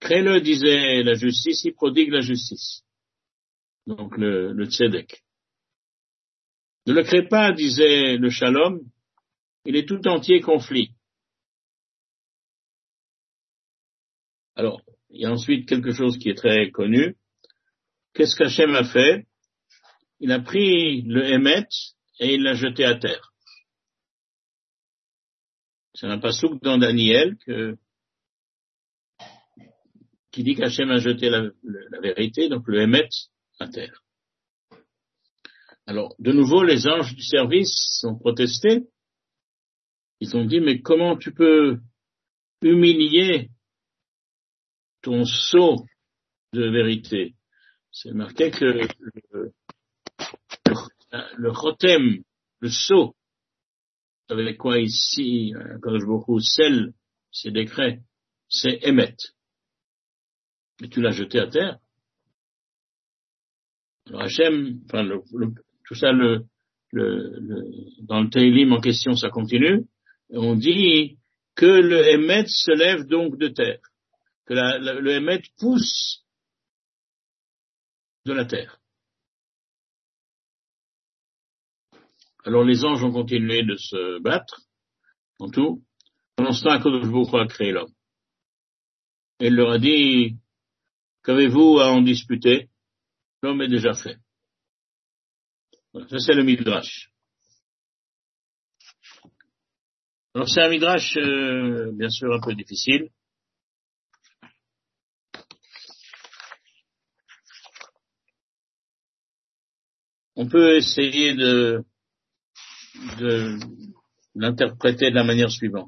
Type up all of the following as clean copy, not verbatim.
Crée-le, disait la justice, il prodigue la justice. Donc le tzedek. Ne le crée pas, disait le shalom, il est tout entier conflit. Alors, il y a ensuite quelque chose qui est très connu. Qu'est-ce qu'Hachem a fait? Il a pris le Hémet et il l'a jeté à terre. C'est un passouk dans Daniel qui dit qu'Hachem a jeté la vérité, donc le Hémet, à terre. Alors, de nouveau, les anges du service ont protesté. Ils ont dit, mais comment tu peux humilier ton sceau de vérité? C'est marqué que le chotem, le sceau, avec quoi ici, quand je beaucoup scelle ces décrets, c'est Hémet. Mais tu l'as jeté à terre. Alors Hachem, enfin, tout ça, dans le Teilim en question, ça continue. On dit que le Hémet se lève donc de terre, que le Hémet pousse de la terre. Alors les anges ont continué de se battre, en tout. Pendant ce temps, Akadosh Baruch Hu a créé l'homme. Et il leur a dit, qu'avez-vous à en disputer? L'homme est déjà fait. Voilà, ça c'est le Midrash. Alors c'est un Midrash, bien sûr, un peu difficile. On peut essayer de l'interpréter de la manière suivante.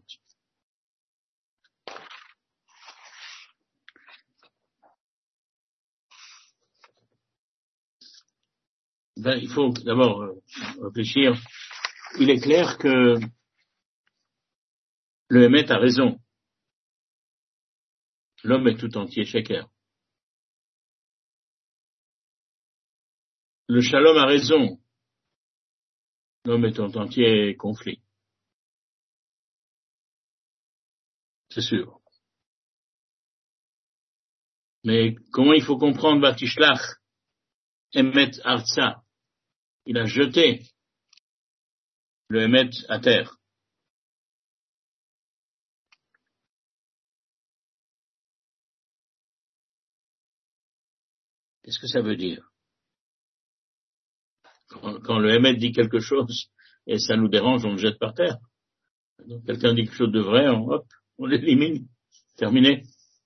Il faut d'abord réfléchir. Il est clair que le Hémet a raison. L'homme est tout entier shaker. Le Shalom a raison. L'homme est tout entier conflit. C'est sûr. Mais comment il faut comprendre Batishlach, Hémet Artsa? Il a jeté le Hémet à terre. Qu'est-ce que ça veut dire? Quand le Hémet dit quelque chose et ça nous dérange, on le jette par terre. Donc, quelqu'un dit quelque chose de vrai, on l'élimine. Terminé.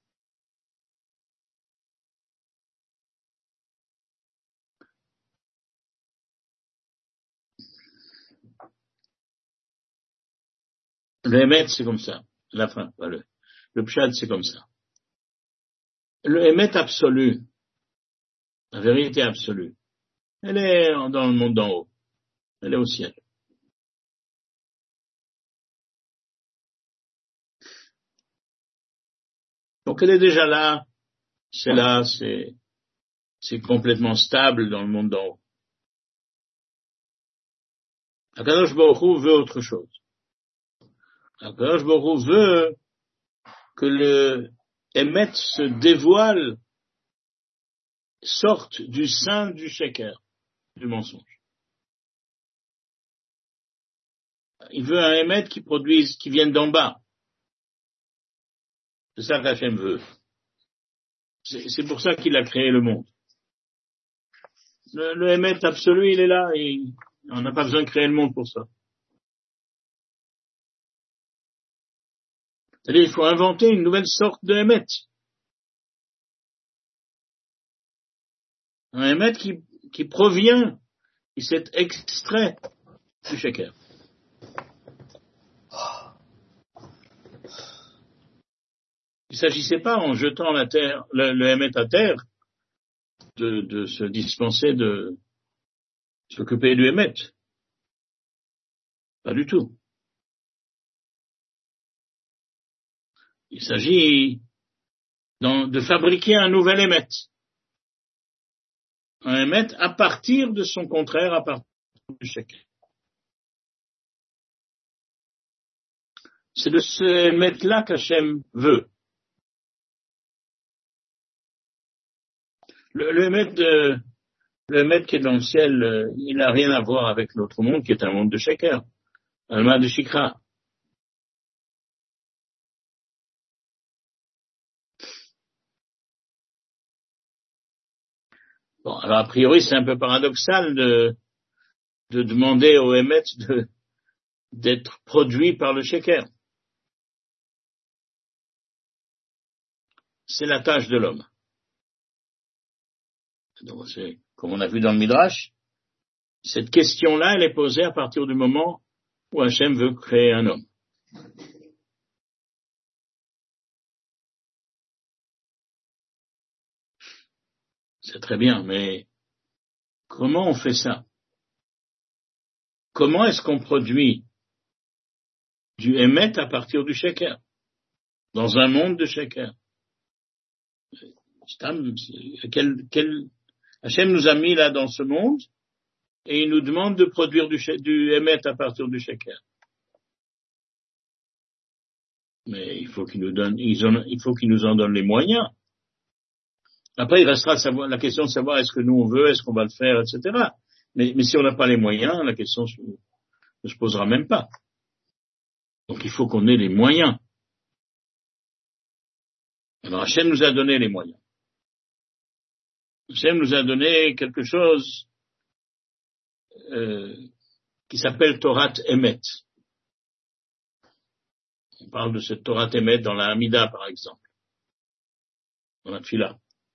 Le Hémet, c'est comme ça. La fin, le Pshad, c'est comme ça. Le Hémet absolu, la vérité absolue, elle est dans le monde d'en haut. Elle est au ciel. Donc elle est déjà là, c'est complètement stable dans le monde d'en haut. Akadosh Baruch Hu veut autre chose. Akadosh Baruch Hu veut que le Hémet se dévoile, sorte du sein du shaker, du mensonge. Il veut un Hémet qui vienne d'en bas. C'est ça qu'Hachem veut. C'est pour ça qu'il a créé le monde. Le Hémet absolu, il est là et on n'a pas besoin de créer le monde pour ça. C'est-à-dire, il faut inventer une nouvelle sorte de Hémet. Un Hémet qui provient, qui s'est extrait du shaker. Il ne s'agissait pas, en jetant le Hémet à terre, de se dispenser de s'occuper du Hémet. Pas du tout. Il s'agit de fabriquer un nouvel Hémet. Un Hémet à partir de son contraire, à partir du shaker. C'est de ce Hémet-là qu'Hachem veut. Le Hémet qui est dans le ciel, il n'a rien à voir avec notre monde qui est un monde de Sheker, Alma de Shikra. Bon, alors a priori, c'est un peu paradoxal de demander au Hémet d'être produit par le Sheker. C'est la tâche de l'homme. Donc, comme on a vu dans le Midrash, cette question-là, elle est posée à partir du moment où Hachem veut créer un homme. C'est très bien, mais comment on fait ça? Comment est-ce qu'on produit du Hémet à partir du Sheker? Dans un monde de Sheker. Hachem nous a mis là dans ce monde et il nous demande de produire du Hémet à partir du Sheker. Mais il faut qu'il nous en donne les moyens. Après, il restera la question de savoir est-ce que nous on veut, est-ce qu'on va le faire, etc. Mais si on n'a pas les moyens, la question ne se posera même pas. Donc il faut qu'on ait les moyens. Alors Hachem nous a donné les moyens. Hachem nous a donné quelque chose qui s'appelle Torah Emet. On parle de cette Torah Emet dans la Hamida, par exemple, dans la Tfila.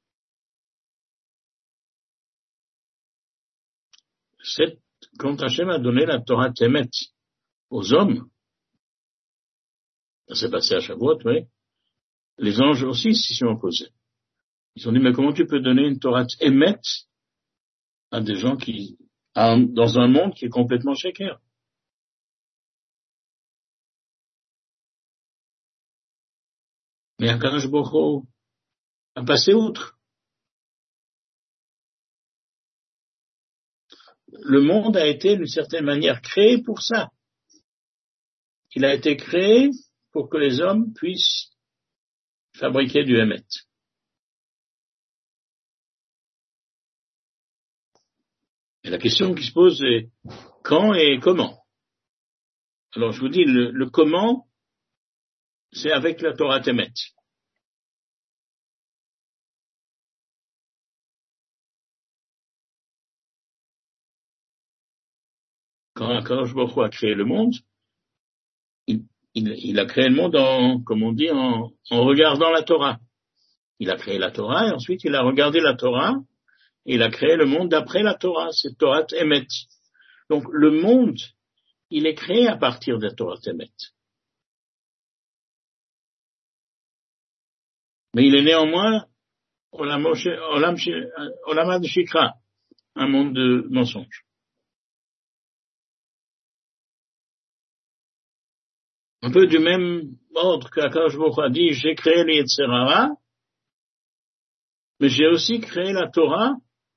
Quand Hachem a donné la Torah Emet aux hommes, ça s'est passé à Shavuot, oui, les anges aussi s'y sont opposés. Ils ont dit, mais comment tu peux donner une Torah Emet à des gens dans un monde qui est complètement Sheker? Mais Akadosh Baruch Hu a passé outre. Le monde a été d'une certaine manière créé pour ça. Il a été créé pour que les hommes puissent fabriquer du Hémet. Et la question qui se pose est quand et comment? Alors je vous dis, le comment, c'est avec la Torah Hémet. Quand Akadosh Baruch Hu a créé le monde, il a créé le monde comme on dit, en regardant la Torah. Il a créé la Torah et ensuite il a regardé la Torah et il a créé le monde d'après la Torah. C'est Torah Emet. Donc le monde, il est créé à partir de la Torah Emet. Mais il est néanmoins Olam de Shikra, un monde de mensonges. Un peu du même ordre qu'Akadosh Baruch Hu a dit, j'ai créé les Yetzirah, mais j'ai aussi créé la Torah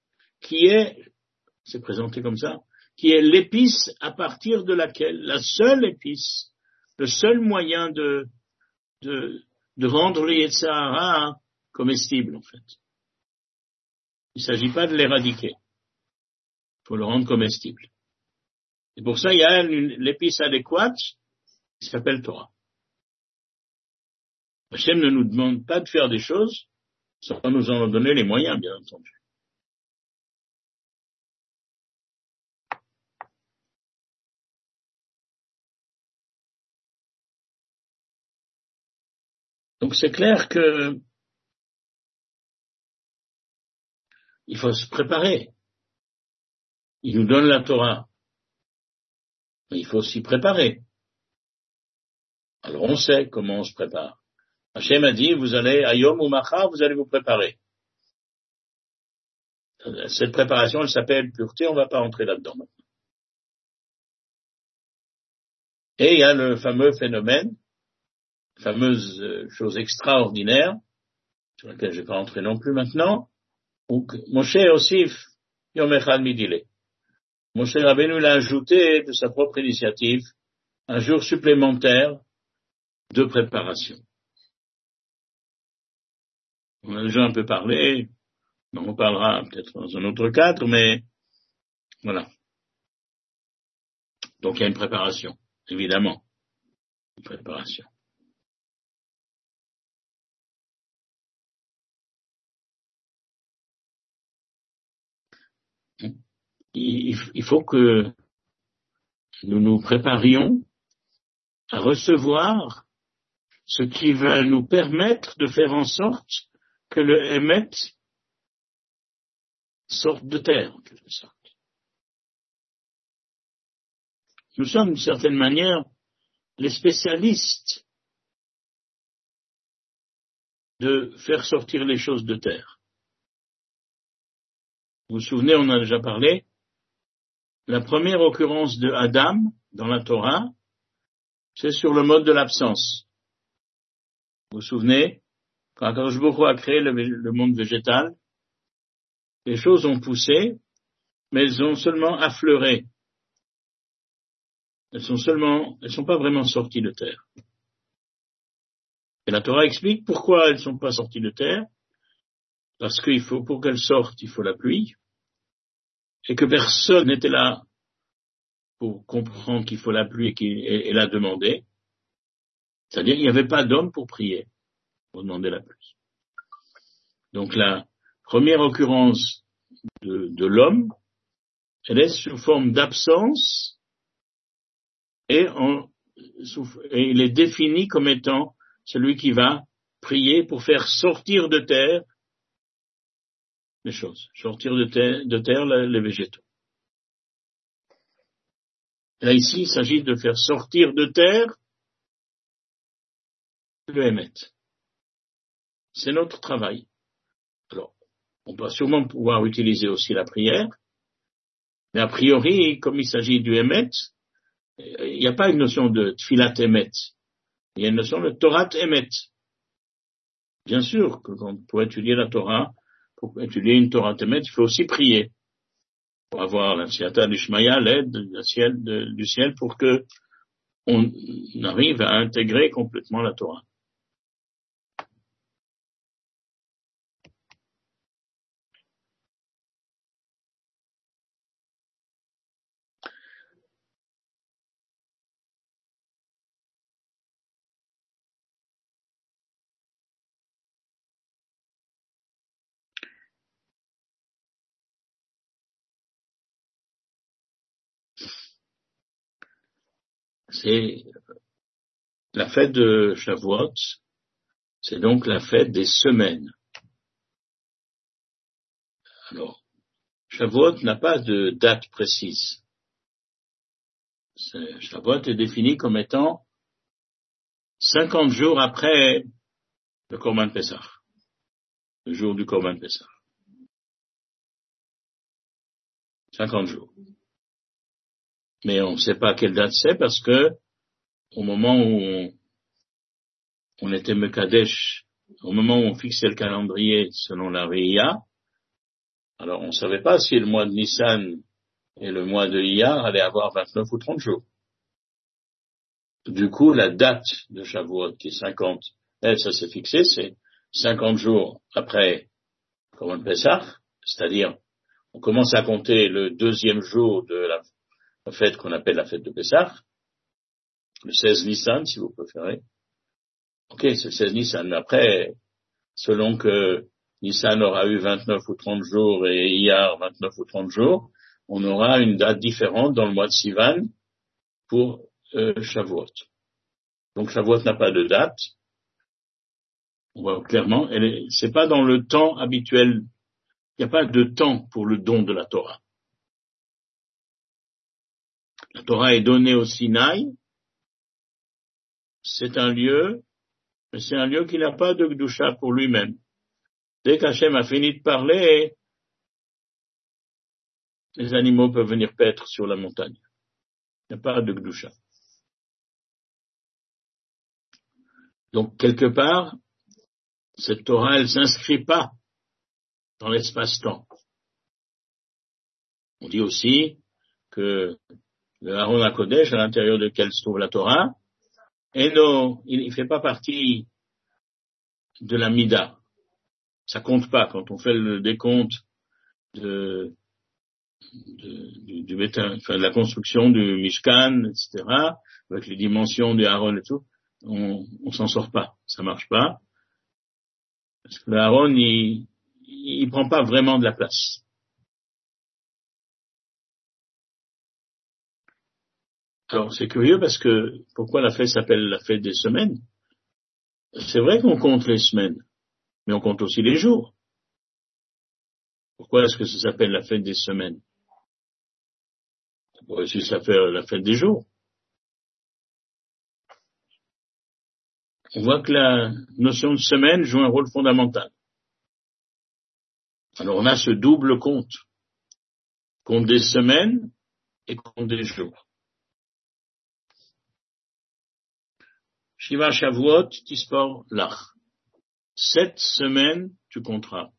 c'est présenté comme ça, qui est l'épice à partir de laquelle, la seule épice, le seul moyen de rendre les Yetzirah comestibles, en fait. Il ne s'agit pas de l'éradiquer. Il faut le rendre comestible. Et pour ça, il y a l'épice adéquate qui s'appelle Torah. Hachem ne nous demande pas de faire des choses sans nous en donner les moyens, bien entendu. Donc c'est clair que il faut se préparer. Il nous donne la Torah. Mais il faut s'y préparer. Alors on sait comment on se prépare. Hachem a dit, vous allez, Ayom ou Machar, vous allez vous préparer. Cette préparation, elle s'appelle pureté, on ne va pas entrer là-dedans maintenant. Et il y a le fameux phénomène, fameuse chose extraordinaire, sur laquelle je ne vais pas entrer non plus maintenant, où Moshe Osif Yom Echad Midile. Moshe Rabbeinu l'a ajouté de sa propre initiative un jour supplémentaire de préparation. On a déjà un peu parlé, On en parlera peut-être dans un autre cadre, mais voilà. Donc il y a une préparation, évidemment. Une préparation. Il faut que nous nous préparions à recevoir ce qui va nous permettre de faire en sorte que le Hémet sorte de terre, en quelque sorte. Nous sommes, d'une certaine manière, les spécialistes de faire sortir les choses de terre. Vous vous souvenez, on a déjà parlé, la première occurrence de Adam dans la Torah, c'est sur le mode de l'absence. Vous vous souvenez, quand Akadosh Baruch Hu a créé le monde végétal, les choses ont poussé, mais elles ont seulement affleuré. Elles sont pas vraiment sorties de terre. Et la Torah explique pourquoi elles sont pas sorties de terre. Parce qu'il faut, pour qu'elles sortent, il faut la pluie. Et que personne n'était là pour comprendre qu'il faut la pluie et la demander. C'est-à-dire, il n'y avait pas d'homme pour prier, pour demander la pluie. Donc la première occurrence de l'homme, elle est sous forme d'absence et il est défini comme étant celui qui va prier pour faire sortir de terre les choses, sortir de terre les végétaux. Là, ici, il s'agit de faire sortir de terre le Hémet. C'est notre travail. Alors, on va sûrement pouvoir utiliser aussi la prière, mais a priori, comme il s'agit du Hémet, il n'y a pas une notion de Tfilat Hémet. Il y a une notion de Torah Hémet. Bien sûr que pour étudier la Torah, pour étudier une Torah Hémet, il faut aussi prier. Pour avoir la Siyata d'Ishmaïa, l'aide du ciel pour que on arrive à intégrer complètement la Torah. C'est la fête de Shavuot, c'est donc la fête des semaines. Alors, Shavuot n'a pas de date précise. Shavuot est défini comme étant 50 jours après le Korban Pessah, le jour du Korban Pessah. 50 jours. Mais on ne sait pas quelle date c'est parce que au moment où on était Mekadesh, au moment où on fixait le calendrier selon la Réia, alors on ne savait pas si le mois de Nissan et le mois de Iyar allaient avoir 29 ou 30 jours. Du coup, la date de Shavuot, qui est 50, ça s'est fixé, c'est 50 jours après Korban Pessah, c'est-à-dire on commence à compter le deuxième jour de la fête qu'on appelle la fête de Pessah, le 16 Nissan, si vous préférez. Ok, c'est le 16 Nissan, mais après, selon que Nissan aura eu 29 ou 30 jours et Iyar 29 ou 30 jours, on aura une date différente dans le mois de Sivan pour Shavuot. Donc Shavuot n'a pas de date. On voit clairement, c'est pas dans le temps habituel. Il n'y a pas de temps pour le don de la Torah. La Torah est donnée au Sinaï. C'est un lieu, mais c'est un lieu qui n'a pas de Gdusha pour lui-même. Dès qu'Hachem a fini de parler, les animaux peuvent venir paître sur la montagne. Il n'y a pas de Gdusha. Donc, quelque part, cette Torah, elle s'inscrit pas dans l'espace-temps. On dit aussi que le Aaron HaKodesh, à l'intérieur duquel se trouve la Torah, il ne fait pas partie de la Mida. Ça compte pas. Quand on fait le décompte de la construction du Mishkan, etc., avec les dimensions du Aaron et tout, on s'en sort pas. Ça marche pas. Parce que le Aaron, il prend pas vraiment de la place. Alors, c'est curieux parce que, pourquoi la fête s'appelle la fête des semaines? C'est vrai qu'on compte les semaines, mais on compte aussi les jours. Pourquoi est-ce que ça s'appelle la fête des semaines? Ça pourrait aussi s'appeler la fête des jours. On voit que la notion de semaine joue un rôle fondamental. Alors, on a ce double compte. Compte des semaines et compte des jours. Shiva Shavuot, Tispor Lach. 7 semaines, tu compteras.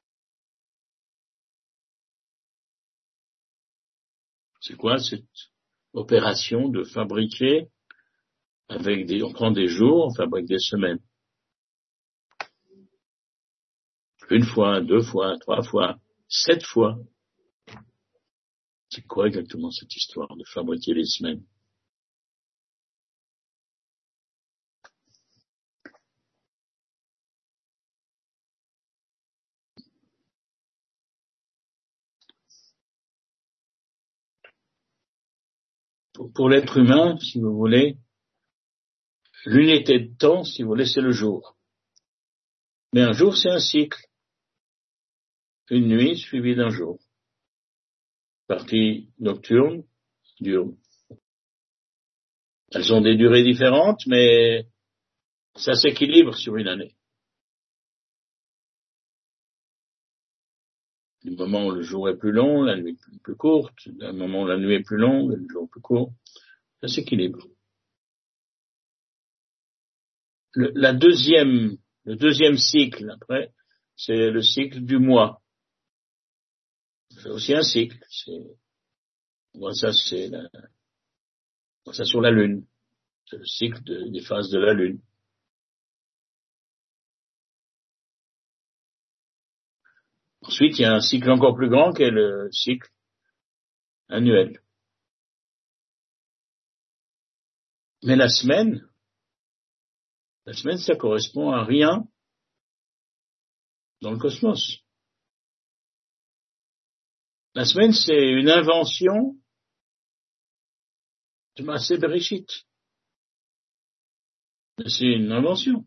C'est quoi cette opération de fabriquer on prend des jours, on fabrique des semaines. Une fois, 2 fois, 3 fois, 7 fois. C'est quoi exactement cette histoire de fabriquer les semaines? Pour l'être humain, si vous voulez, l'unité de temps, si vous voulez, c'est le jour. Mais un jour, c'est un cycle. Une nuit suivie d'un jour. Partie nocturne, diurne. Elles ont des durées différentes, mais ça s'équilibre sur une année. Du moment où le jour est plus long, la nuit est plus courte. Du moment où la nuit est plus longue, le jour est plus court. Ça s'équilibre. Le deuxième cycle, après, c'est le cycle du mois. C'est aussi un cycle. On voit ça sur la Lune. C'est le cycle des phases de la Lune. Ensuite, il y a un cycle encore plus grand qui est le cycle annuel. Mais la semaine, ça correspond à rien dans le cosmos. La semaine, c'est une invention de Maaseh Bereshit. C'est une invention.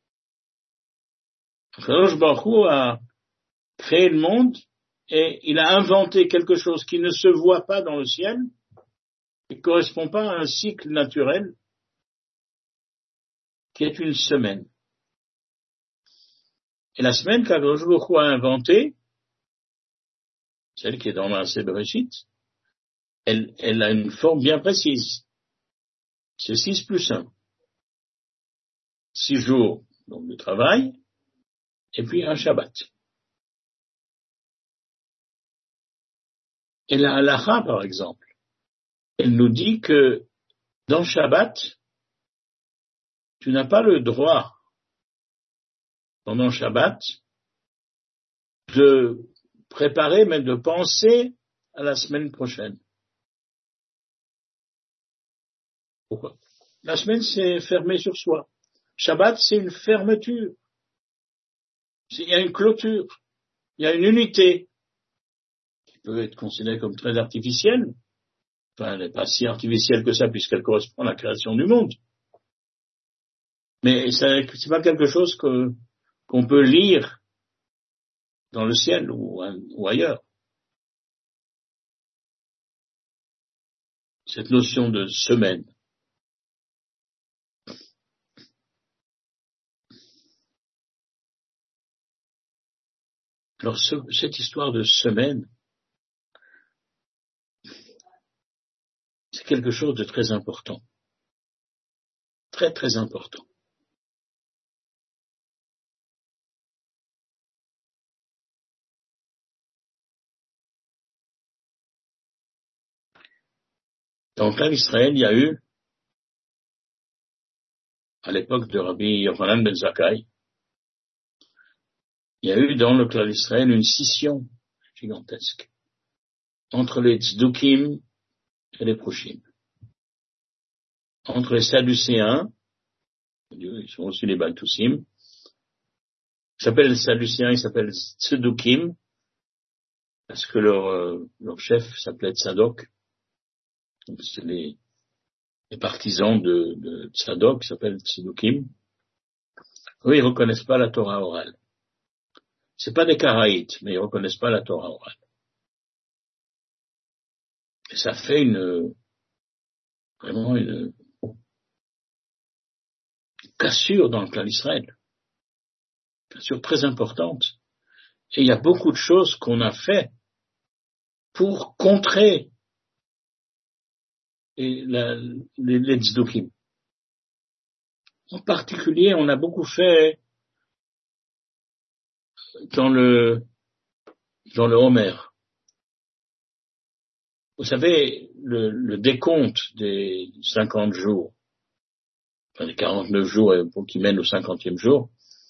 Akadosh Baruch Hu a créé le monde et il a inventé quelque chose qui ne se voit pas dans le ciel, qui ne correspond pas à un cycle naturel, qui est une semaine. Et la semaine qu'Akadosh Baruch Hu a inventée, celle qui est dans Maaseh Bereshit, elle a une forme bien précise. C'est 6 plus 1. 6 jours donc de travail, et puis un Shabbat. Et la halakha, par exemple, elle nous dit que dans Shabbat, tu n'as pas le droit, pendant Shabbat, de préparer, mais de penser à la semaine prochaine. Pourquoi? La semaine, c'est fermé sur soi. Shabbat, c'est une fermeture. Il y a une clôture. Il y a une unité qui peut être considérée comme très artificielle. Enfin, elle n'est pas si artificielle que ça puisqu'elle correspond à la création du monde. Mais c'est pas quelque chose qu'on peut lire dans le ciel ou ailleurs. Cette notion de semaine. Alors, cette histoire de semaine, c'est quelque chose de très important. Très, très important. Dans le cas d'Israël, il y a eu, à l'époque de Rabbi Yochanan ben Zakkai, il y a eu dans le clan d'Israël une scission gigantesque entre les Tzdukim et les Proshim. Entre les Sadducéens, ils sont aussi les Baltoussim, ils s'appellent les Sadducéens, ils s'appellent Tzdukim, parce que leur chef s'appelait Tzadok. Donc c'est les partisans de Tzadok qui s'appellent Tzdukim. Eux, ils reconnaissent pas la Torah orale. C'est pas des Karaïtes, mais ils reconnaissent pas la Torah orale. Et ça fait vraiment une cassure dans le clan d'Israël. Une cassure très importante. Et il y a beaucoup de choses qu'on a fait pour contrer les tzdukim. En particulier, on a beaucoup fait dans le Homer. Vous savez, le décompte des 50 jours, enfin des 49 jours qui mènent au 50e jour,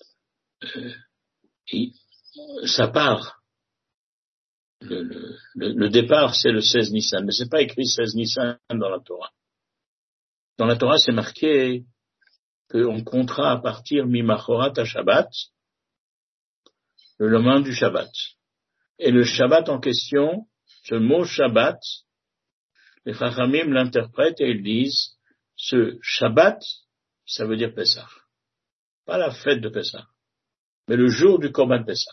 ça part. Le départ, c'est le 16 Nissan, mais c'est pas écrit 16 Nissan dans la Torah. Dans la Torah, c'est marqué qu'on comptera à partir mi-machorat à Shabbat, le lendemain du Shabbat. Et le Shabbat en question, ce mot Shabbat, les Chachamim l'interprètent et ils disent, ce Shabbat, ça veut dire Pessah. Pas la fête de Pessah, mais le jour du Korban Pessah.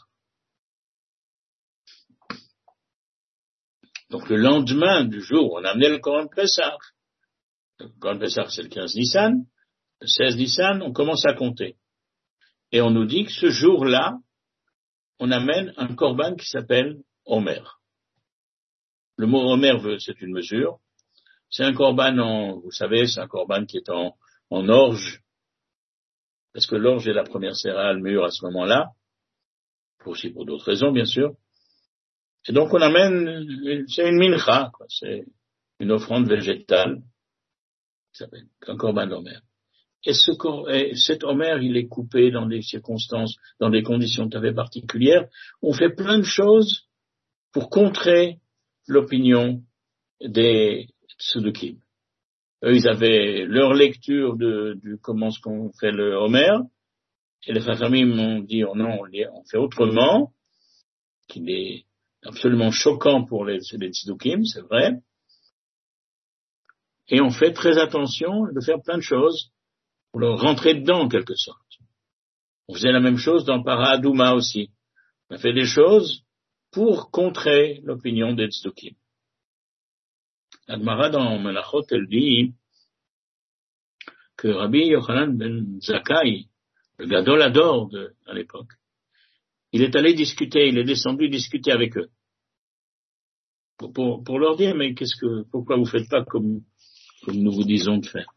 Donc le lendemain du jour, on a amené le Korban Pessah. Le Korban Pessah, c'est le 15 Nissan. Le 16 Nissan, on commence à compter. Et on nous dit que ce jour-là, on amène un Korban qui s'appelle Omer. Le mot Omer, c'est une mesure. C'est un Korban vous savez, c'est un Korban qui est en orge. Parce que l'orge est la première céréale mûre à ce moment-là. Aussi pour d'autres raisons, bien sûr. Et donc on amène, c'est une mincha, quoi. C'est une offrande végétale. Qui s'appelle un Korban Omer. Et cet Omer, il est coupé dans des circonstances, dans des conditions tout à fait particulières. On fait plein de choses pour contrer l'opinion des Tzdukim. Eux, ils avaient leur lecture du comment est-ce qu'on fait le Homer, et les Chachamim m'ont dit, oh non, on fait autrement, qui est absolument choquant pour les Tzdukim, c'est vrai. Et on fait très attention de faire plein de choses pour leur rentrer dedans, en quelque sorte. On faisait la même chose dans Paradouma aussi. On a fait des choses pour contrer l'opinion des Tzdukim. L'Agmara dans Melachot, elle dit que Rabbi Yochanan ben Zakkai, le Gadol Hador à l'époque, il est allé discuter, il est descendu discuter avec eux. Pour leur dire, mais pourquoi vous faites pas comme nous vous disons de faire?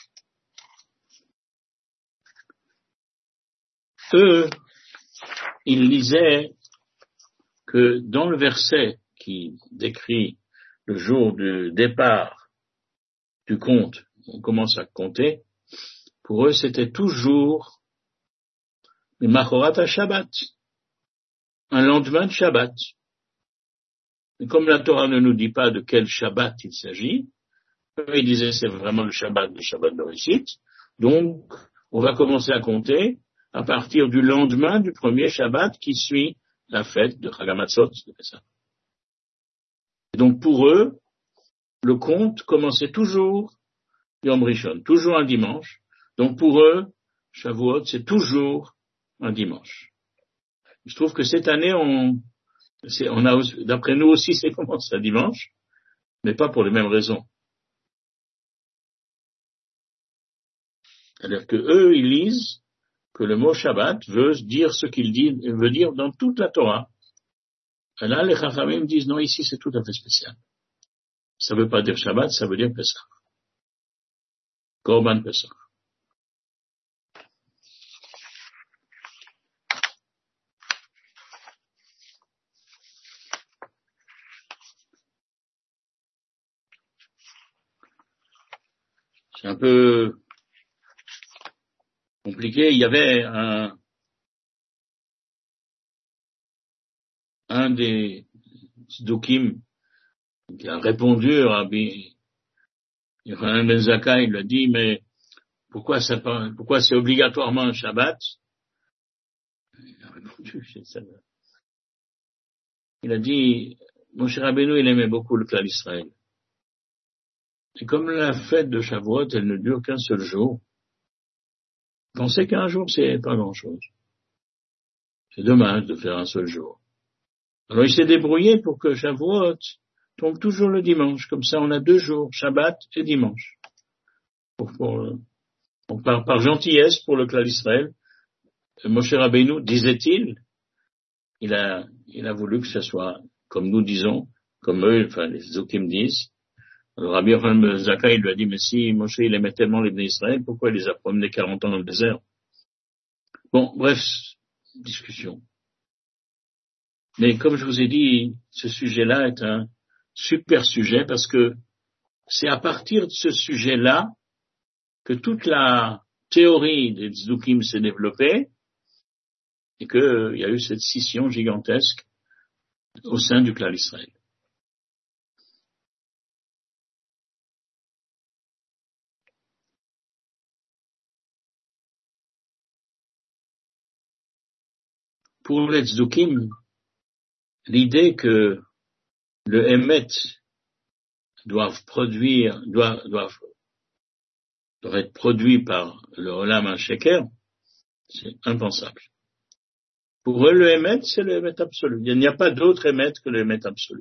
Eux, ils lisaient que dans le verset qui décrit le jour du départ du compte, on commence à compter, pour eux c'était toujours le Machorat à Shabbat, un lendemain de Shabbat. Et comme la Torah ne nous dit pas de quel Shabbat il s'agit, eux ils disaient c'est vraiment le Shabbat de Récit, donc on va commencer à compter à partir du lendemain du premier Shabbat qui suit la fête de Chag HaMatzot, de Pessah. Et donc pour eux, le compte commençait toujours Yom Rishon, toujours un dimanche. Donc pour eux, Shavuot, c'est toujours un dimanche. Je trouve que cette année, d'après nous aussi, c'est commencé un dimanche, mais pas pour les mêmes raisons. C'est-à-dire que eux, ils lisent que le mot Shabbat veut dire ce qu'il veut dire dans toute la Torah. Et là, les Chachamim disent non, ici c'est tout à fait spécial. Ça veut pas dire Shabbat, ça veut dire Pessah. Korban Pessah. C'est un peu compliqué. Il y avait un des Tzdukim qui a répondu à Rabbi Yochanan ben Zakkai, il lui a dit, mais pourquoi c'est obligatoirement un Shabbat? Il a répondu, il a dit, Moshe Rabbeinu, il aimait beaucoup le Klal Israël. Et comme la fête de Shavuot, elle ne dure qu'un seul jour, penser qu'un jour, c'est pas grand-chose. C'est dommage de faire un seul jour. Alors il s'est débrouillé pour que Shavuot tombe toujours le dimanche. Comme ça, on a 2 jours, Shabbat et dimanche. Par gentillesse pour le Klal Israël, Moshe Rabbeinu, disait-il, il a voulu que ce soit, comme nous disons, comme eux, enfin les Tzdukim disent. Alors Rabbi Yochanan ben Zakkai lui a dit, mais si Moshe il aimait tellement les Bnei Israël, pourquoi il les a promenés 40 ans dans le désert? Bon, bref, discussion. Mais comme je vous ai dit, ce sujet-là est un super sujet parce que c'est à partir de ce sujet-là que toute la théorie des Tzdukim s'est développée et qu'il y a eu cette scission gigantesque au sein du Klal Israël. Pour les Tzdukim, l'idée que le Emet doit être produit par le Olam HaSheker, c'est impensable. Pour eux, le Emet, c'est le Emet absolu. Il n'y a pas d'autre Emet que le Emet absolu.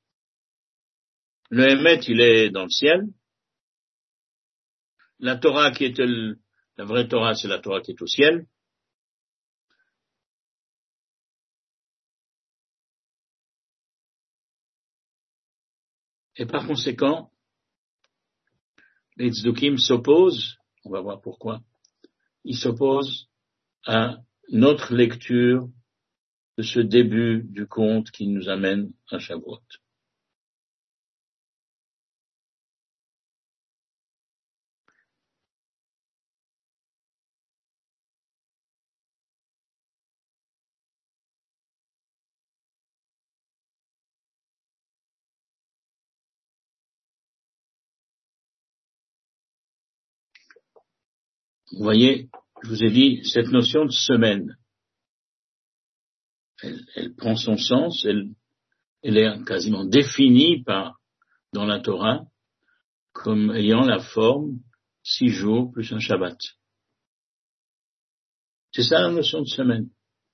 Le Emet, il est dans le ciel. La Torah la vraie Torah, c'est la Torah qui est au ciel. Et par conséquent, les Tzdukim s'opposent, on va voir pourquoi, ils s'opposent à notre lecture de ce début du conte qui nous amène à Shavuot. Vous voyez, je vous ai dit, cette notion de semaine, elle prend son sens, elle est quasiment définie dans la Torah comme ayant la forme 6 jours plus un Shabbat. C'est ça la notion de semaine.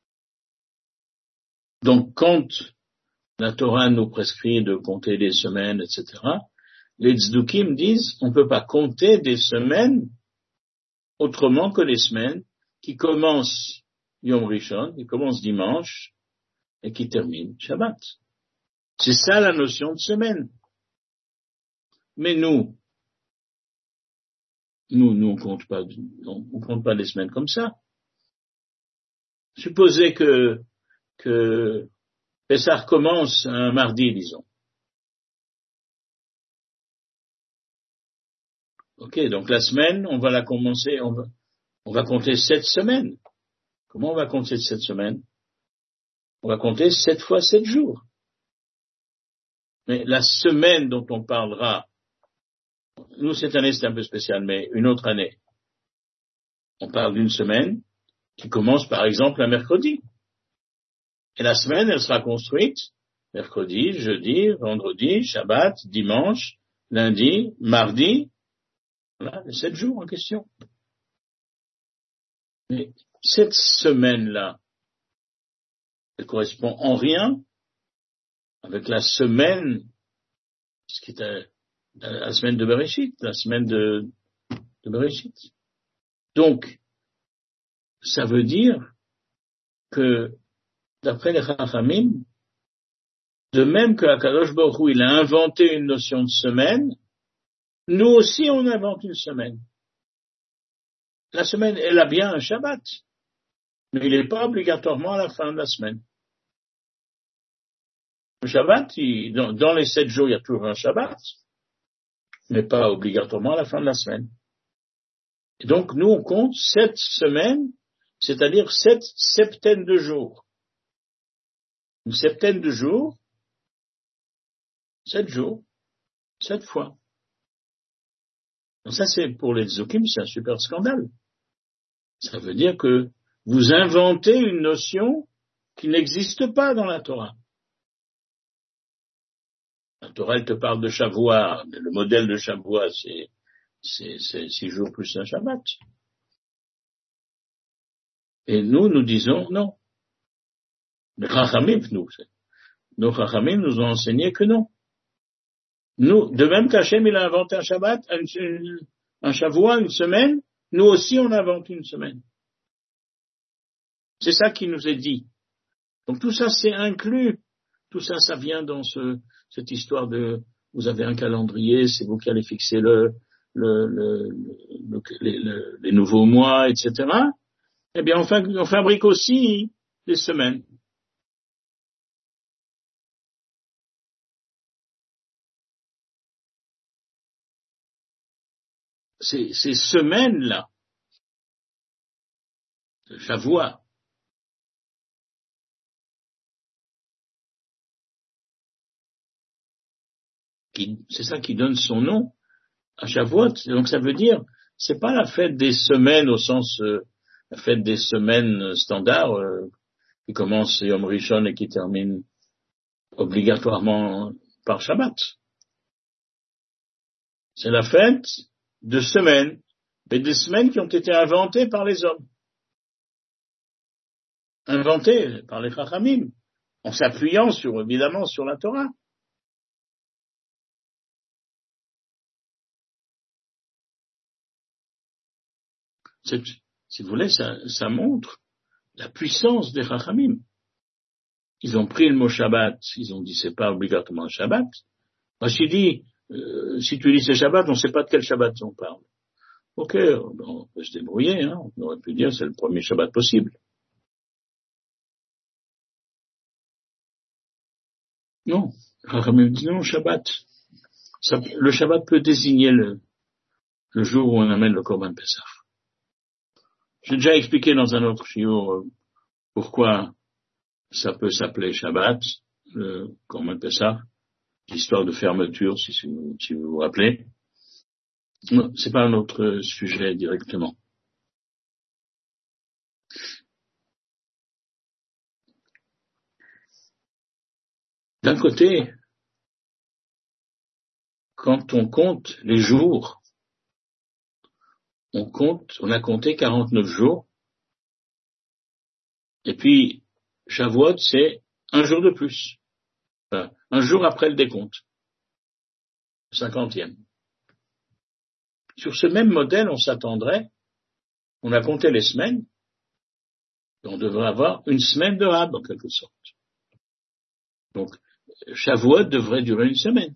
Donc quand la Torah nous prescrit de compter des semaines, etc., les Tzdukim disent on ne peut pas compter des semaines autrement que les semaines qui commencent Yom Rishon, qui commencent dimanche et qui terminent Shabbat. C'est ça la notion de semaine. Mais nous on compte pas les semaines comme ça. Supposez que Pessah commence un mardi, disons. Ok, donc la semaine, on va la commencer, on va compter 7 semaines. Comment on va compter 7 semaines? On va compter 7 fois 7 jours. Mais la semaine dont on parlera, nous cette année c'est un peu spécial, mais une autre année, on parle d'une semaine qui commence par exemple un mercredi. Et la semaine, elle sera construite mercredi, jeudi, vendredi, Shabbat, dimanche, lundi, mardi. Voilà, les 7 jours en question. Mais cette semaine-là, elle correspond en rien avec la semaine, ce qui était la semaine de Bereshit, la semaine de Bereshit. Donc, ça veut dire que, d'après les Chachamim, de même que Akadosh Baruch Hu, il a inventé une notion de semaine, nous aussi on invente une semaine. La semaine, elle a bien un Shabbat, mais il n'est pas obligatoirement à la fin de la semaine. Le Shabbat, dans les 7 jours, il y a toujours un Shabbat, mais pas obligatoirement à la fin de la semaine. Et donc, nous, on compte 7 semaines, c'est-à-dire 7 septaines de jours. une septaine de jours, 7 jours, 7 fois. Donc ça, c'est pour les Tzdukim, c'est un super scandale. Ça veut dire que vous inventez une notion qui n'existe pas dans la Torah. La Torah, elle te parle de Shavuot. Le modèle de Shavuot, c'est 6 jours plus un Shabbat. Et nous disons non. Les Chachamim, nos Chachamim nous ont enseigné que non. Nous, de même qu'Hachem, il a inventé un Shabbat, un Shavuot, une semaine, nous aussi, on invente une semaine. C'est ça qui nous est dit. Donc tout ça, c'est inclus. Tout ça, ça vient dans cette histoire de, vous avez un calendrier, c'est vous qui allez fixer les nouveaux mois, etc. Eh bien, on fabrique aussi des semaines. Ces semaines-là, de Shavuot, c'est ça qui donne son nom à Shavuot. Donc ça veut dire, c'est pas la fête des semaines au sens, la fête des semaines standards, qui commence Yom Rishon et qui termine obligatoirement par Shabbat. C'est la fête de semaines, mais des semaines qui ont été inventées par les hommes. Inventées par les Chachamim, en s'appuyant évidemment sur la Torah. Si vous voulez, ça montre la puissance des Chachamim. Ils ont pris le mot Shabbat, ils ont dit c'est pas obligatoirement un Shabbat. Rashi dit, si tu dis c'est Shabbat, on ne sait pas de quel Shabbat on parle. Ok, on peut se débrouiller, hein. On aurait pu dire c'est le premier Shabbat possible. Non, Chachamim dit non, Shabbat. Le Shabbat peut désigner le jour où on amène le Korban Pessah. J'ai déjà expliqué dans un autre shiur pourquoi ça peut s'appeler Shabbat, le Korban Pessah, l'histoire de fermeture, si vous vous rappelez. Non, c'est pas un autre sujet directement. D'un côté, quand on compte les jours, on a compté 49 jours, et puis Shavuot, c'est un jour de plus. Enfin, un jour après le décompte. 50e. Sur ce même modèle, on s'attendrait, on a compté les semaines, et on devrait avoir une semaine de Hab, en quelque sorte. Donc, Shavuot devrait durer une semaine.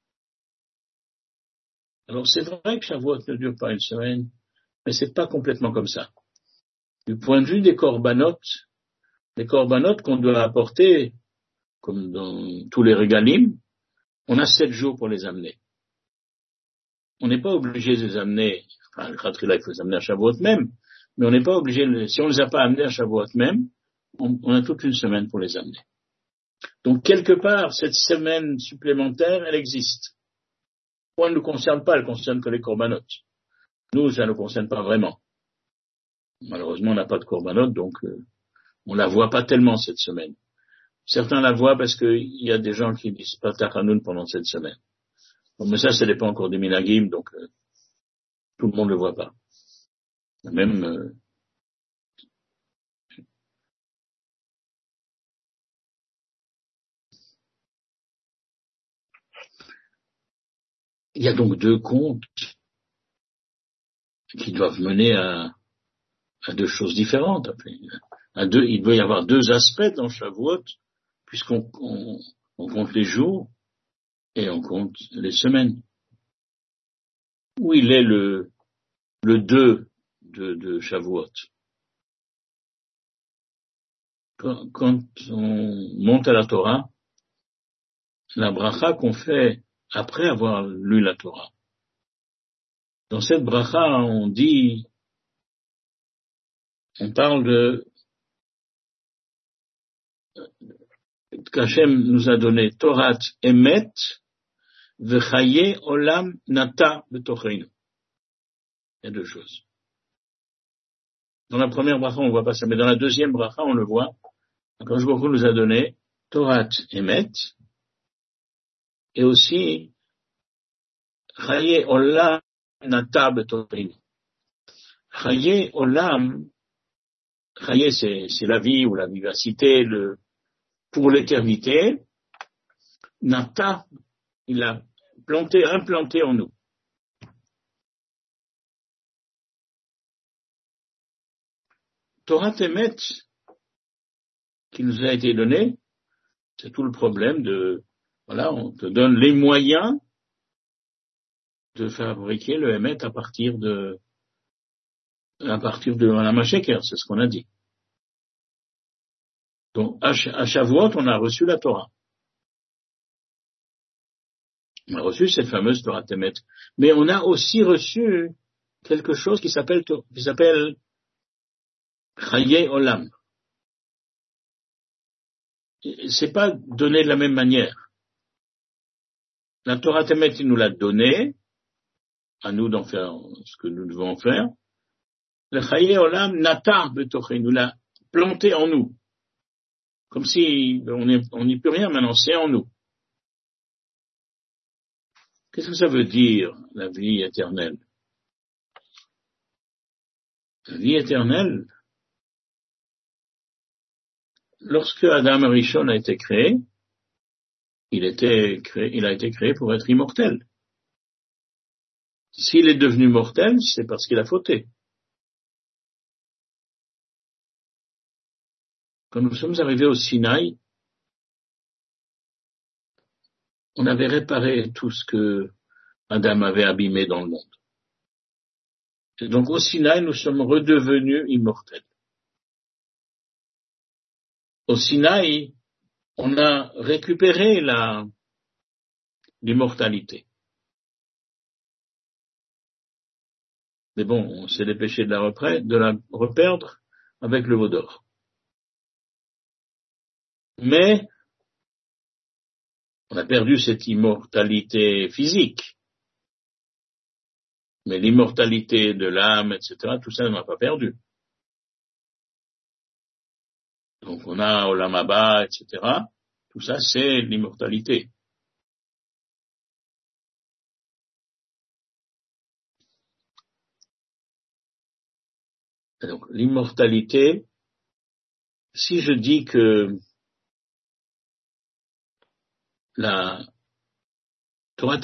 Alors, c'est vrai que Shavuot ne dure pas une semaine, mais c'est pas complètement comme ça. Du point de vue des korbanot qu'on doit apporter, comme dans tous les régalim, on a 7 jours pour les amener. On n'est pas obligé de les amener, enfin, le Khatrila, il faut les amener à Shavuot même, mais on n'est pas obligé, si on ne les a pas amenés à Shavuot même, on a toute une semaine pour les amener. Donc, quelque part, cette semaine supplémentaire, elle existe. Elle ne nous concerne pas, elle concerne que les korbanot. Nous, ça ne nous concerne pas vraiment. Malheureusement, on n'a pas de korbanot, donc on la voit pas tellement cette semaine. Certains la voient parce qu'il y a des gens qui disent pas Tachanoun pendant cette semaine. Bon, mais ça dépend encore des minagim, donc tout le monde ne le voit pas. Même il y a donc 2 comptes qui doivent mener à 2 choses différentes. Il doit y avoir 2 aspects dans Shavuot, puisqu'on compte les jours et on compte les semaines. Où il est le 2 de Shavuot? Quand on monte à la Torah, la bracha qu'on fait après avoir lu la Torah. Dans cette bracha, on parle de qu'Hachem nous a donné Torah Emet, Vechaye Olam Nata Betocheinu. Il y a deux choses. Dans la première bracha, on ne voit pas ça, mais dans la deuxième bracha, on le voit. Quand Akadosh Baruch Hu nous a donné Torah Emet, et aussi Chaye Olam Nata Betocheinu. Chaye Olam, Chaye c'est la vie ou la vivacité, pour l'éternité. Nata, il a implanté en nous. Torah Emet, qui nous a été donné, c'est tout le problème on te donne les moyens de fabriquer le Emet à partir de la Masheker, c'est ce qu'on a dit. Donc, à Shavuot, on a reçu la Torah. On a reçu cette fameuse Torah Emet. Mais on a aussi reçu quelque chose qui s'appelle Chaye Olam. C'est pas donné de la même manière. La Torah Emet, il nous l'a donné, à nous d'en faire ce que nous devons faire. Le Chaye Olam Nata Betoché, nous l'a planté en nous. Comme si on n'y peut rien maintenant, c'est en nous. Qu'est-ce que ça veut dire, la vie éternelle? La vie éternelle, lorsque Adam Arishon a été créé, il a été créé pour être immortel. S'il est devenu mortel, c'est parce qu'il a fauté. Quand nous sommes arrivés au Sinaï, on avait réparé tout ce que Adam avait abîmé dans le monde. Et donc au Sinaï, nous sommes redevenus immortels. Au Sinaï, on a récupéré l'immortalité. Mais bon, on s'est dépêché de la reperdre avec le veau d'or. Mais on a perdu cette immortalité physique. Mais l'immortalité de l'âme, etc., tout ça, on n'a pas perdu. Donc on a Olam Haba, etc. Tout ça, c'est l'immortalité. Et donc l'immortalité, si je dis que la Torah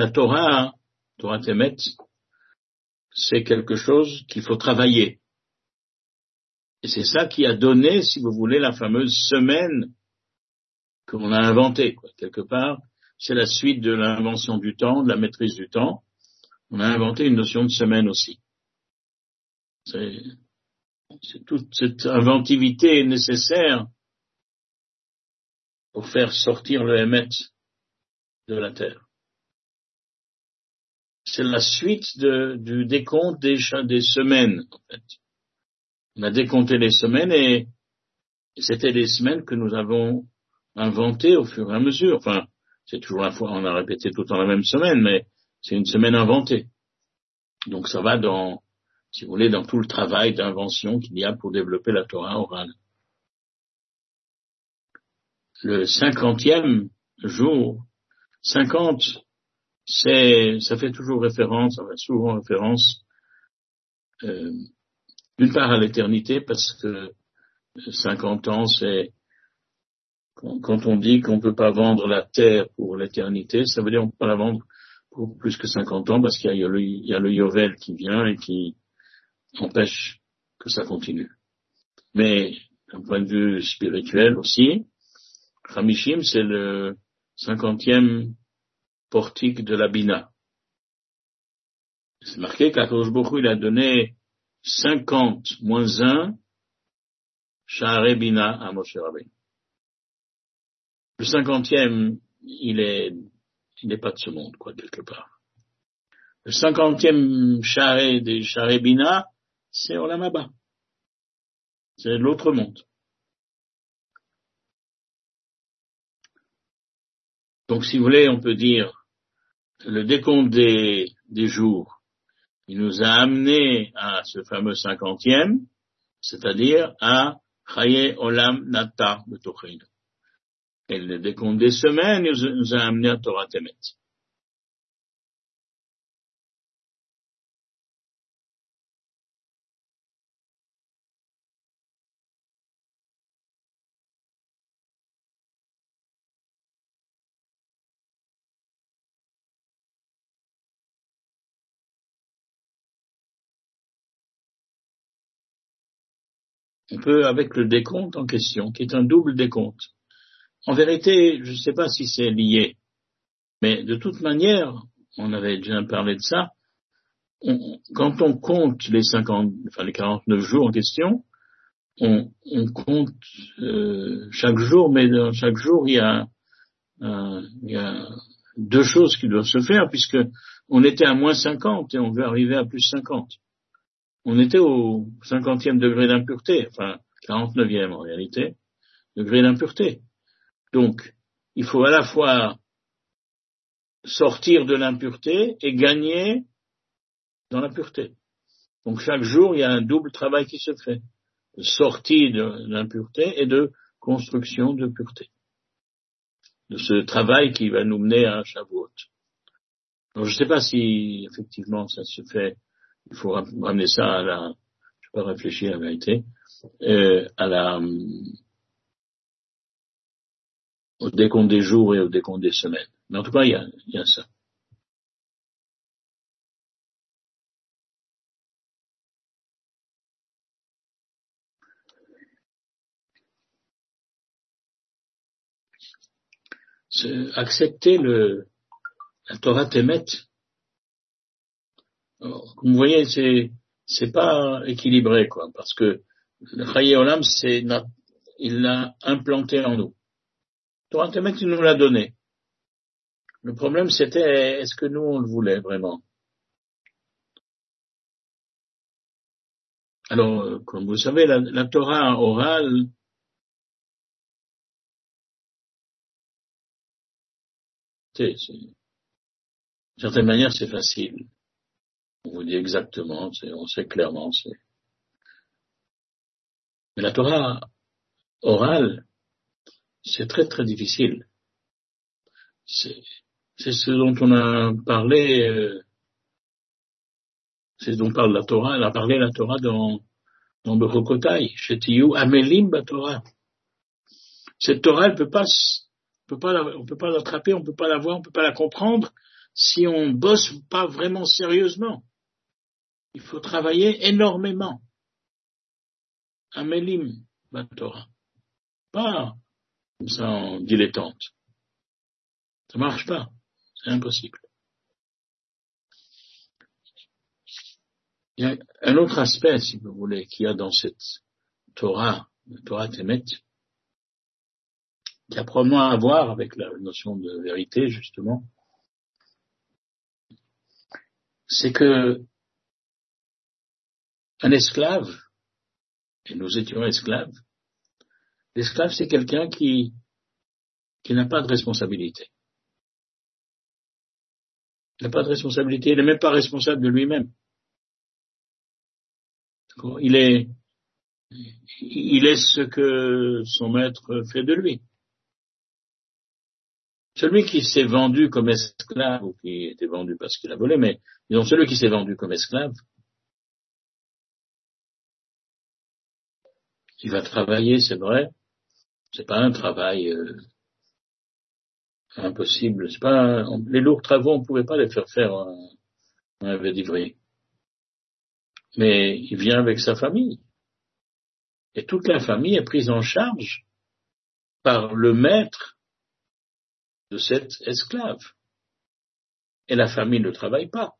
Emet, c'est quelque chose qu'il faut travailler. Et c'est ça qui a donné, si vous voulez, la fameuse semaine qu'on a inventée, quoi. Quelque part, c'est la suite de l'invention du temps, de la maîtrise du temps. On a inventé une notion de semaine aussi. C'est toute cette inventivité nécessaire pour faire sortir le Emet de la terre. C'est la suite du décompte des semaines, en fait. On a décompté les semaines et c'était des semaines que nous avons inventées au fur et à mesure. Enfin, c'est toujours on a répété tout le temps la même semaine, mais c'est une semaine inventée. Donc ça va si vous voulez, dans tout le travail d'invention qu'il y a pour développer la Torah orale. Le 50e jour, 50, ça fait toujours référence, ça fait souvent référence, d'une part à l'éternité, parce que 50 ans, c'est, quand on dit qu'on ne peut pas vendre la terre pour l'éternité, ça veut dire qu'on ne peut pas la vendre pour plus que 50 ans, parce qu'il y a le Yovel qui vient et qui empêche que ça continue. Mais, d'un point de vue spirituel aussi, Hamishim, c'est le 50e portique de la Bina. C'est marqué qu'Akadosh Baruch Hu, il a donné 50 moins 1 Sha'arei Bina à Moshe Rabbeinu. Le 50e, il n'est pas de ce monde, quoi, quelque part. Le 50e Sha'arei Bina, c'est Olam Haba. C'est l'autre monde. Donc, si vous voulez, on peut dire le décompte des jours, il nous a amené à ce fameux 50e, c'est-à-dire à Chaye Olam Nata de Tochino. Et le décompte des semaines nous a amené à Torah Temet. On peut, avec le décompte en question, qui est un double décompte. En vérité, je ne sais pas si c'est lié, mais de toute manière, on avait déjà parlé de ça, quand on compte les 49 jours en question, on compte chaque jour, mais dans chaque jour, il y a deux choses qui doivent se faire, puisque on était à moins 50 et on veut arriver à plus 50. On était au 50e degré d'impureté, enfin 49e en réalité, degré d'impureté. Donc, il faut à la fois sortir de l'impureté et gagner dans la pureté. Donc, chaque jour, il y a un double travail qui se fait, de sortie de l'impureté et de construction de pureté, de ce travail qui va nous mener à Shavuot. Donc, je ne sais pas si effectivement ça se fait. Il faut ramener ça à la, je peux réfléchir à la vérité, au décompte des jours et au décompte des semaines. Mais en tout cas, il y a ça. Accepter la Torah Temet. Alors, comme vous voyez, c'est pas équilibré, quoi, parce que le Chaye Olam, il l'a implanté en nous. Torah Temet, il nous l'a donné. Le problème, c'était, est-ce que nous, on le voulait vraiment? Alors, comme vous savez, la Torah orale, d'une certaine manière, c'est facile. On vous dit exactement, on sait clairement. Mais la Torah orale, c'est très très difficile. C'est ce dont on a parlé, c'est ce dont parle la Torah. Elle a parlé la Torah dans Bechokotai, Shetiyu Amelim Batorah. Cette Torah, on peut pas l'attraper, on peut pas la voir, on peut pas la comprendre si on bosse pas vraiment sérieusement. Il faut travailler énormément. Amelim Batorah. Pas comme ça en dilettante. Ça marche pas. C'est impossible. Il y a un autre aspect, si vous voulez, qu'il y a dans cette Torah, la Torah Temet, qui a probablement à voir avec la notion de vérité, justement, c'est que un esclave, et nous étions esclaves, l'esclave c'est quelqu'un qui n'a pas de responsabilité. Il n'a pas de responsabilité, il n'est même pas responsable de lui-même. Il est ce que son maître fait de lui. Celui qui s'est vendu comme esclave, ou qui était vendu parce qu'il a volé, mais disons celui qui s'est vendu comme esclave, il va travailler, c'est vrai, c'est pas un travail impossible, c'est pas les lourds travaux, on pouvait pas les faire un d'ivrier. Mais il vient avec sa famille. Et toute la famille est prise en charge par le maître de cet esclave. Et la famille ne travaille pas.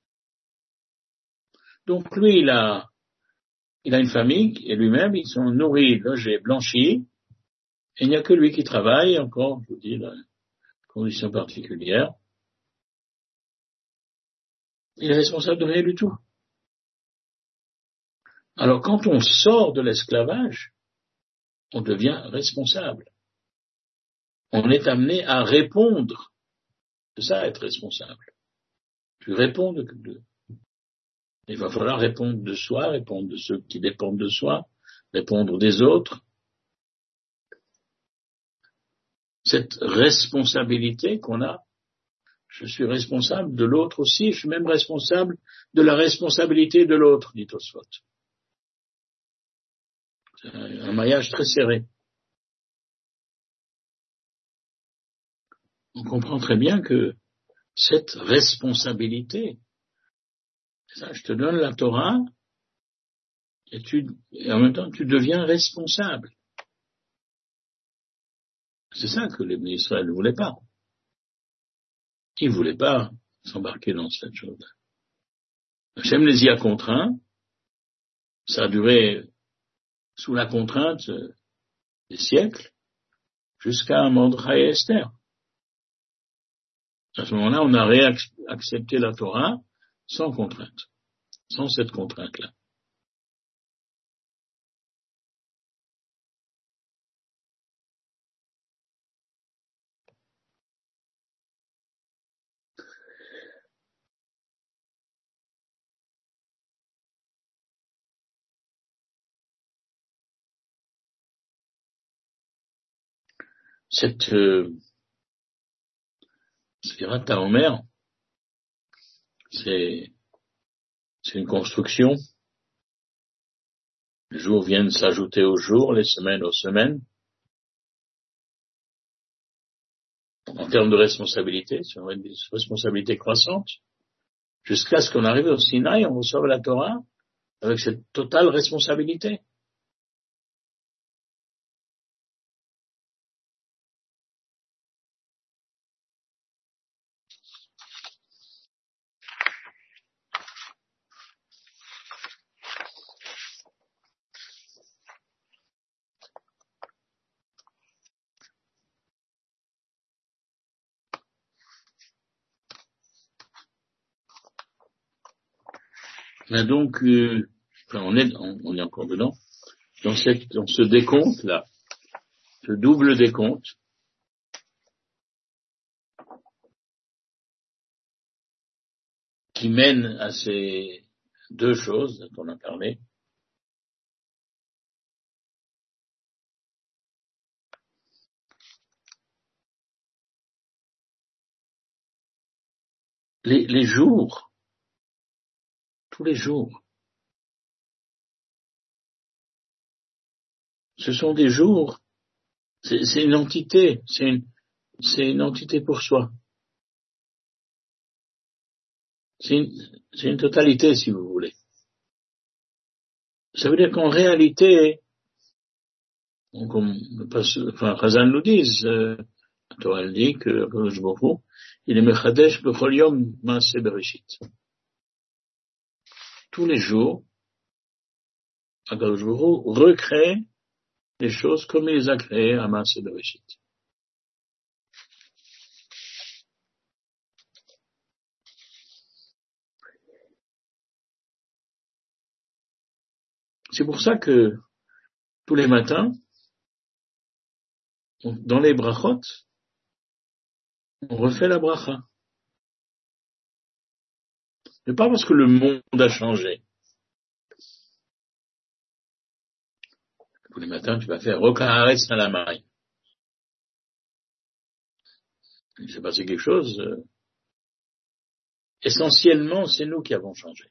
Donc lui, il a une famille, et lui-même, ils sont nourris, logés, blanchis, et il n'y a que lui qui travaille, encore, je vous dis, dans une condition particulière. Il est responsable de rien du tout. Alors quand on sort de l'esclavage, on devient responsable. on est amené à répondre. C'est ça, être responsable. Tu réponds il va falloir répondre de soi, répondre de ceux qui dépendent de soi, répondre des autres. Cette responsabilité qu'on a, je suis responsable de l'autre aussi, je suis même responsable de la responsabilité de l'autre, dit Tosfot. C'est un maillage très serré. On comprend très bien que cette responsabilité, ça, je te donne la Torah, et en même temps tu deviens responsable. C'est ça que les bénis Israël ne voulaient pas. Ils ne voulaient pas s'embarquer dans cette chose-là. Hachem les y a contraints. Ça a duré sous la contrainte des siècles jusqu'à Mordechai et Esther. À ce moment-là, on a réaccepté la Torah sans contrainte, sans cette contrainte-là. Cette Sfirat HaOmer, c'est une construction. Les jours viennent s'ajouter aux jours, les semaines aux semaines. En termes de responsabilité, c'est une responsabilité croissante, jusqu'à ce qu'on arrive au Sinaï, on reçoit la Torah avec cette totale responsabilité. Mais donc, on est encore dedans, dans ce décompte-là, ce double décompte, qui mène à ces deux choses dont on a parlé. Les jours, tous les jours, ce sont des jours, c'est une entité, c'est une entité pour soi. C'est une totalité, si vous voulez. Ça veut dire qu'en réalité, comme Chazal nous dit, la Torah elle dit que Akadosh Baruch Hu, il est mechadesh bechol yom maaseh bereshit. Tous les jours, Akadosh Baruch Hu recrée les choses comme il les a créées à maaseh bereshit. C'est pour ça que tous les matins, dans les brachot, on refait la bracha. Mais pas parce que le monde a changé. Tous les matins, tu vas faire Rokaharet Salamai. Il s'est passé quelque chose. Essentiellement, c'est nous qui avons changé.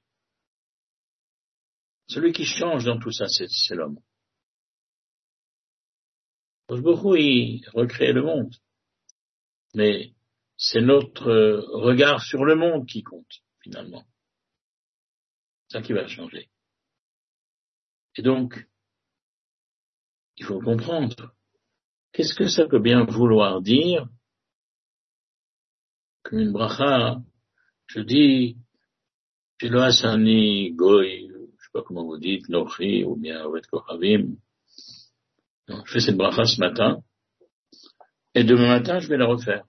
Celui qui change dans tout ça, c'est l'homme. Beaucoup, il recrée le monde. Mais c'est notre regard sur le monde qui compte, finalement. C'est ça qui va changer. Et donc, il faut comprendre, qu'est-ce que ça peut bien vouloir dire qu'une bracha, je dis, Shelo Asani Goy, je sais pas comment vous dites, Nochi, ou bien Ovet Kochavim. Donc, je fais cette bracha ce matin, et demain matin, je vais la refaire.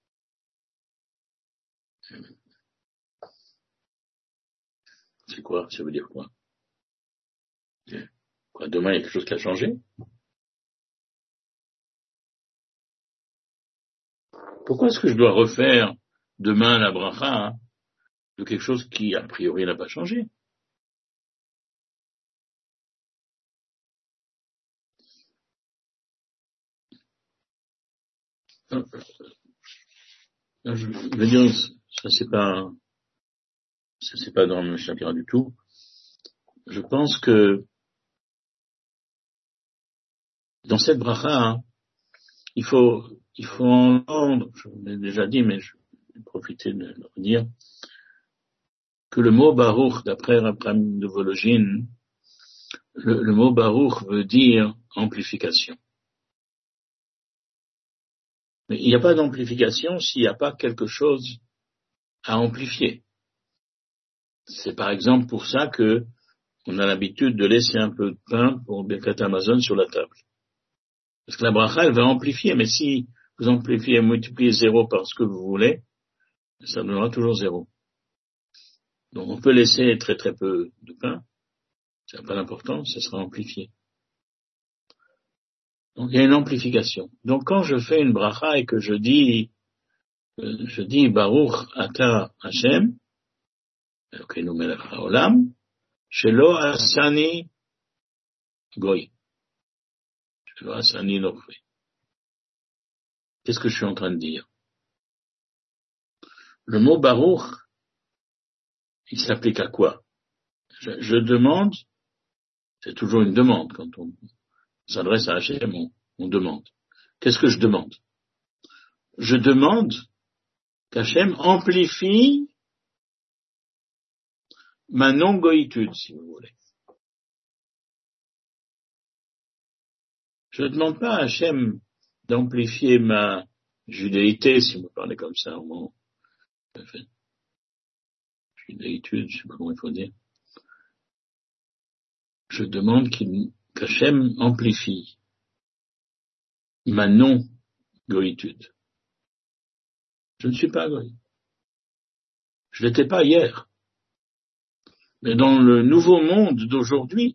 C'est quoi? Ça veut dire quoi? Quoi, demain, il y a quelque chose qui a changé? Pourquoi est-ce que je dois refaire demain la bracha de quelque chose qui, a priori, n'a pas changé? Je veux dire, ça c'est pas dans le chakra du tout. Je pense que dans cette bracha, il faut entendre, je l'ai déjà dit, mais je vais profiter de le redire, que le mot Baruch, d'après Rabbi de Volojine, le mot Baruch veut dire amplification. Mais il n'y a pas d'amplification s'il n'y a pas quelque chose à amplifier. C'est par exemple pour ça que on a l'habitude de laisser un peu de pain pour Birkat Amazon sur la table. Parce que la bracha, elle va amplifier, mais si vous amplifiez, multipliez 0 par ce que vous voulez, ça donnera toujours 0. Donc on peut laisser très très peu de pain, ça n'a pas d'importance, ça sera amplifié. Donc il y a une amplification. Donc quand je fais une bracha et que je dis Baruch Ata Hashem, Elokeinu melech haolam, shelo asani goy, shelo asani nochri. Qu'est-ce que je suis en train de dire? Le mot Baruch, il s'applique à quoi? Je demande, c'est toujours une demande quand on s'adresse à Hashem, on demande. Qu'est-ce que je demande? Je demande qu'Hachem amplifie ma non-goïtude, si vous voulez. Je ne demande pas à Hachem d'amplifier ma judéité, si vous parlez comme ça, au moment. Judéitude, je ne sais pas comment il faut dire. Je demande qu'Hachem amplifie ma non-goïtude. Je ne suis pas goï. Je l'étais pas hier. Mais dans le nouveau monde d'aujourd'hui,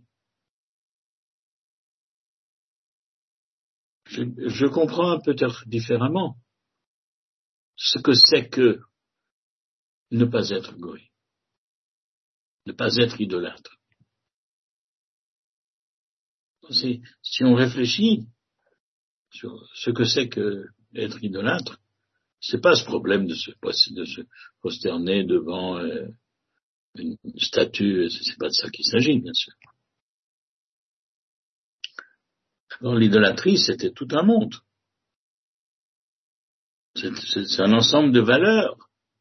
je comprends peut-être différemment ce que c'est que ne pas être goï, ne pas être idolâtre. Si on réfléchit sur ce que c'est que être idolâtre, c'est pas ce problème de se prosterner devant une statue, c'est pas de ça qu'il s'agit, bien sûr. Alors, l'idolâtrie, c'était tout un monde. C'est un ensemble de valeurs.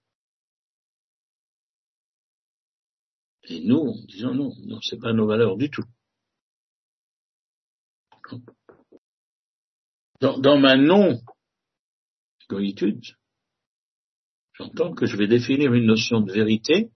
Et nous, disons non, c'est pas nos valeurs du tout. Dans ma non-goïtude, j'entends que je vais définir une notion de vérité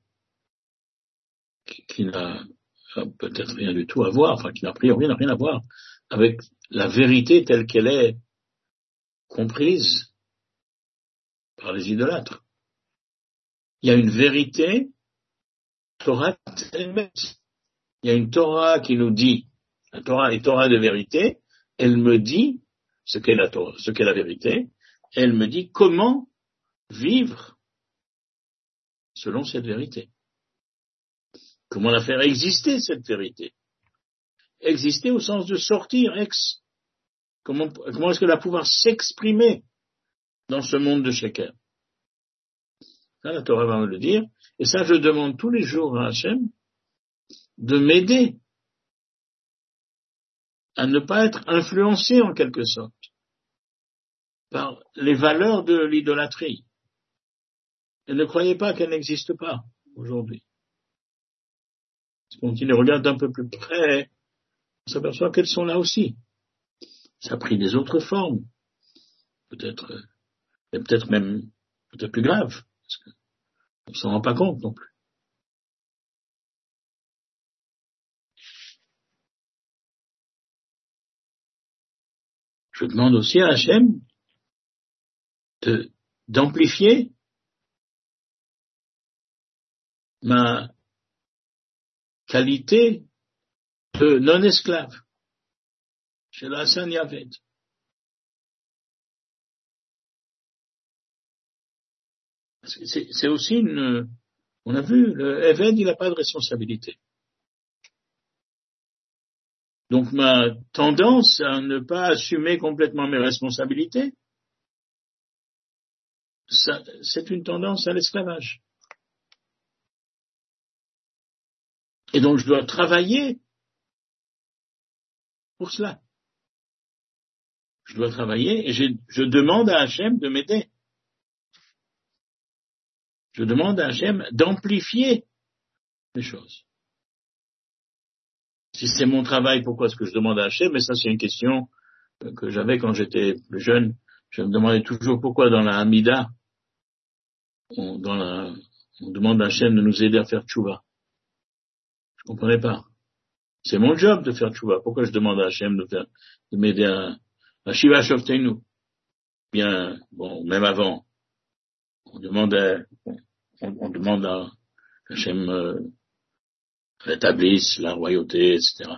qui n'a peut-être rien du tout à voir, enfin qui n'a rien à voir avec la vérité telle qu'elle est comprise par les idolâtres. Il y a une vérité, Torah, il y a une Torah qui nous dit, la Torah est Torah de vérité, elle me dit ce qu'est la Torah, ce qu'est la vérité, elle me dit comment vivre selon cette vérité. Comment la faire exister, cette vérité? Exister au sens de sortir, Comment est-ce qu'elle va pouvoir s'exprimer dans ce monde de chacun? Ça, la Torah va me le dire. Et ça, je demande tous les jours à Hachem de m'aider à ne pas être influencé en quelque sorte par les valeurs de l'idolâtrie. Et ne croyez pas qu'elle n'existe pas aujourd'hui. Quand on les regarde d'un peu plus près, on s'aperçoit qu'elles sont là aussi. Ça a pris des autres formes. Peut-être même plus grave. Parce qu'on ne s'en rend pas compte non plus. Je demande aussi à Hachem d'amplifier ma qualité de non-esclave chez la Hassan Yaved. C'est aussi on a vu, le Eved, il n'a pas de responsabilité. Donc ma tendance à ne pas assumer complètement mes responsabilités, c'est une tendance à l'esclavage. Et donc je dois travailler pour cela. Je dois travailler et je demande à Hachem de m'aider. Je demande à Hachem d'amplifier les choses. Si c'est mon travail, pourquoi est-ce que je demande à Hachem? Mais ça, c'est une question que j'avais quand j'étais plus jeune. Je me demandais toujours pourquoi dans la Hamida, on demande à Hachem de nous aider à faire tchouva. Je comprenais pas. C'est mon job de faire tchouva. Pourquoi je demande à Hachem de m'aider à Shiva Shofteinu? Bien, bon, même avant, on demande à Hachem rétablisse la royauté, etc.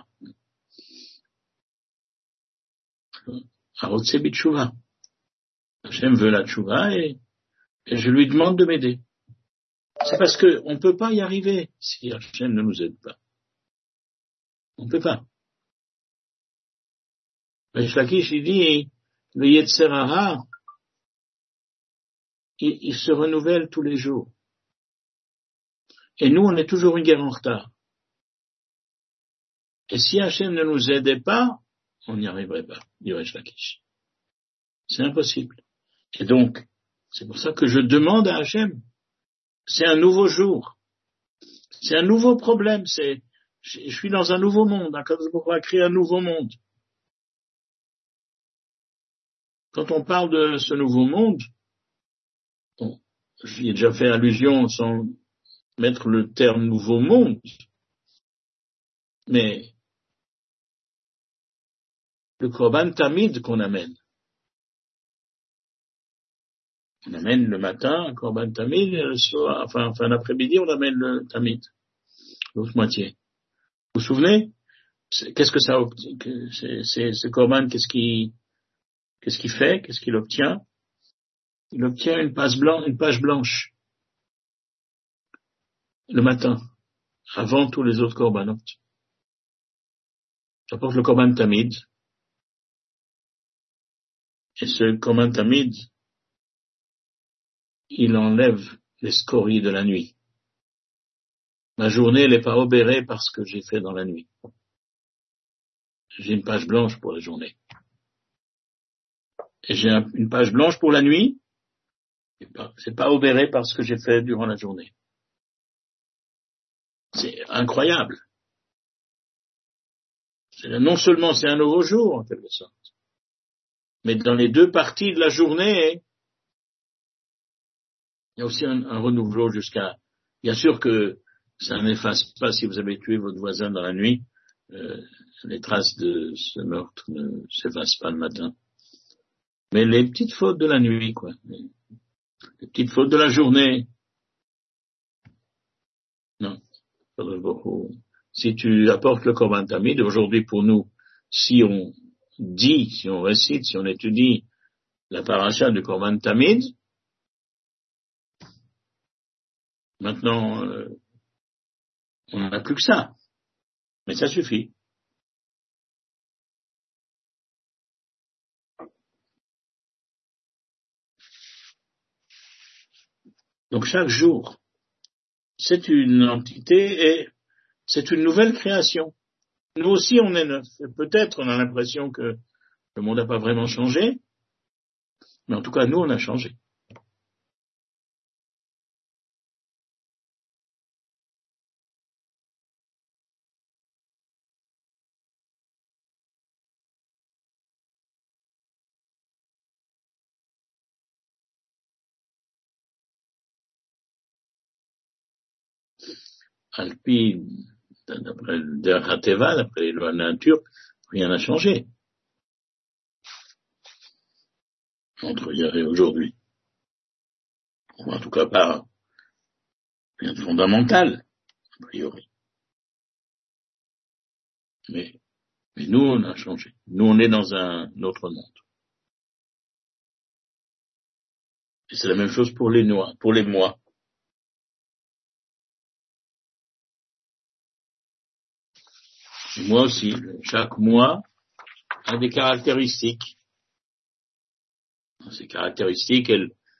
Arotse bitchouva. Hachem veut la tchouva et je lui demande de m'aider. C'est parce que on peut pas y arriver si Hachem ne nous aide pas. On peut pas. Reish Lakish, il dit, le Yetzer Hara, il se renouvelle tous les jours. Et nous, on est toujours une guerre en retard. Et si Hachem ne nous aidait pas, on n'y arriverait pas, dit Reish Lakish. C'est impossible. Et donc, c'est pour ça que je demande à Hachem. C'est un nouveau jour. C'est un nouveau problème. Je suis dans un nouveau monde. Akadosh Baruch Hu a créé un nouveau monde. Quand on parle de ce nouveau monde, j'y ai déjà fait allusion sans mettre le terme nouveau monde, mais le Korban Tamid qu'on amène. On amène le matin un Korban Tamid, et le soir, enfin l'après-midi, on amène le Tamid, l'autre moitié. Vous vous souvenez? Qu'est-ce que ça, ce Korban, qu'est-ce qu'il fait? Qu'est-ce qu'il obtient? Il obtient une page blanche, le matin, avant tous les autres Korbanot. J'apporte le Korban Tamid, et ce Korban Tamid, il enlève les scories de la nuit. Ma journée, elle n'est pas obérée par ce que j'ai fait dans la nuit. J'ai une page blanche pour la journée. Et j'ai une page blanche pour la nuit, c'est pas obéré par ce que j'ai fait durant la journée. C'est incroyable. Non seulement c'est un nouveau jour, en quelque sorte, mais dans les deux parties de la journée, il y a aussi un renouveau jusqu'à... Bien sûr que ça n'efface pas, si vous avez tué votre voisin dans la nuit, les traces de ce meurtre ne s'effacent pas le matin. Mais les petites fautes de la nuit, quoi. Les petites fautes de la journée. Non. Si tu apportes le Korban Tamid, aujourd'hui pour nous, si on récite, si on étudie la paracha du Korban Tamid, maintenant, on n'en a plus que ça. Mais ça suffit. Donc chaque jour, c'est une entité et c'est une nouvelle création. Nous aussi, on est neuf. Peut-être on a l'impression que le monde n'a pas vraiment changé, mais en tout cas, nous, on a changé. Alpi, d'après le Hateva, d'après les lois de la nature, rien n'a changé entre hier et aujourd'hui. En tout cas, pas rien de fondamental, a priori. Mais nous, on a changé. Nous, on est dans un autre monde. Et c'est la même chose pour les mois. Les mois aussi, chaque mois a des caractéristiques. Ces caractéristiques,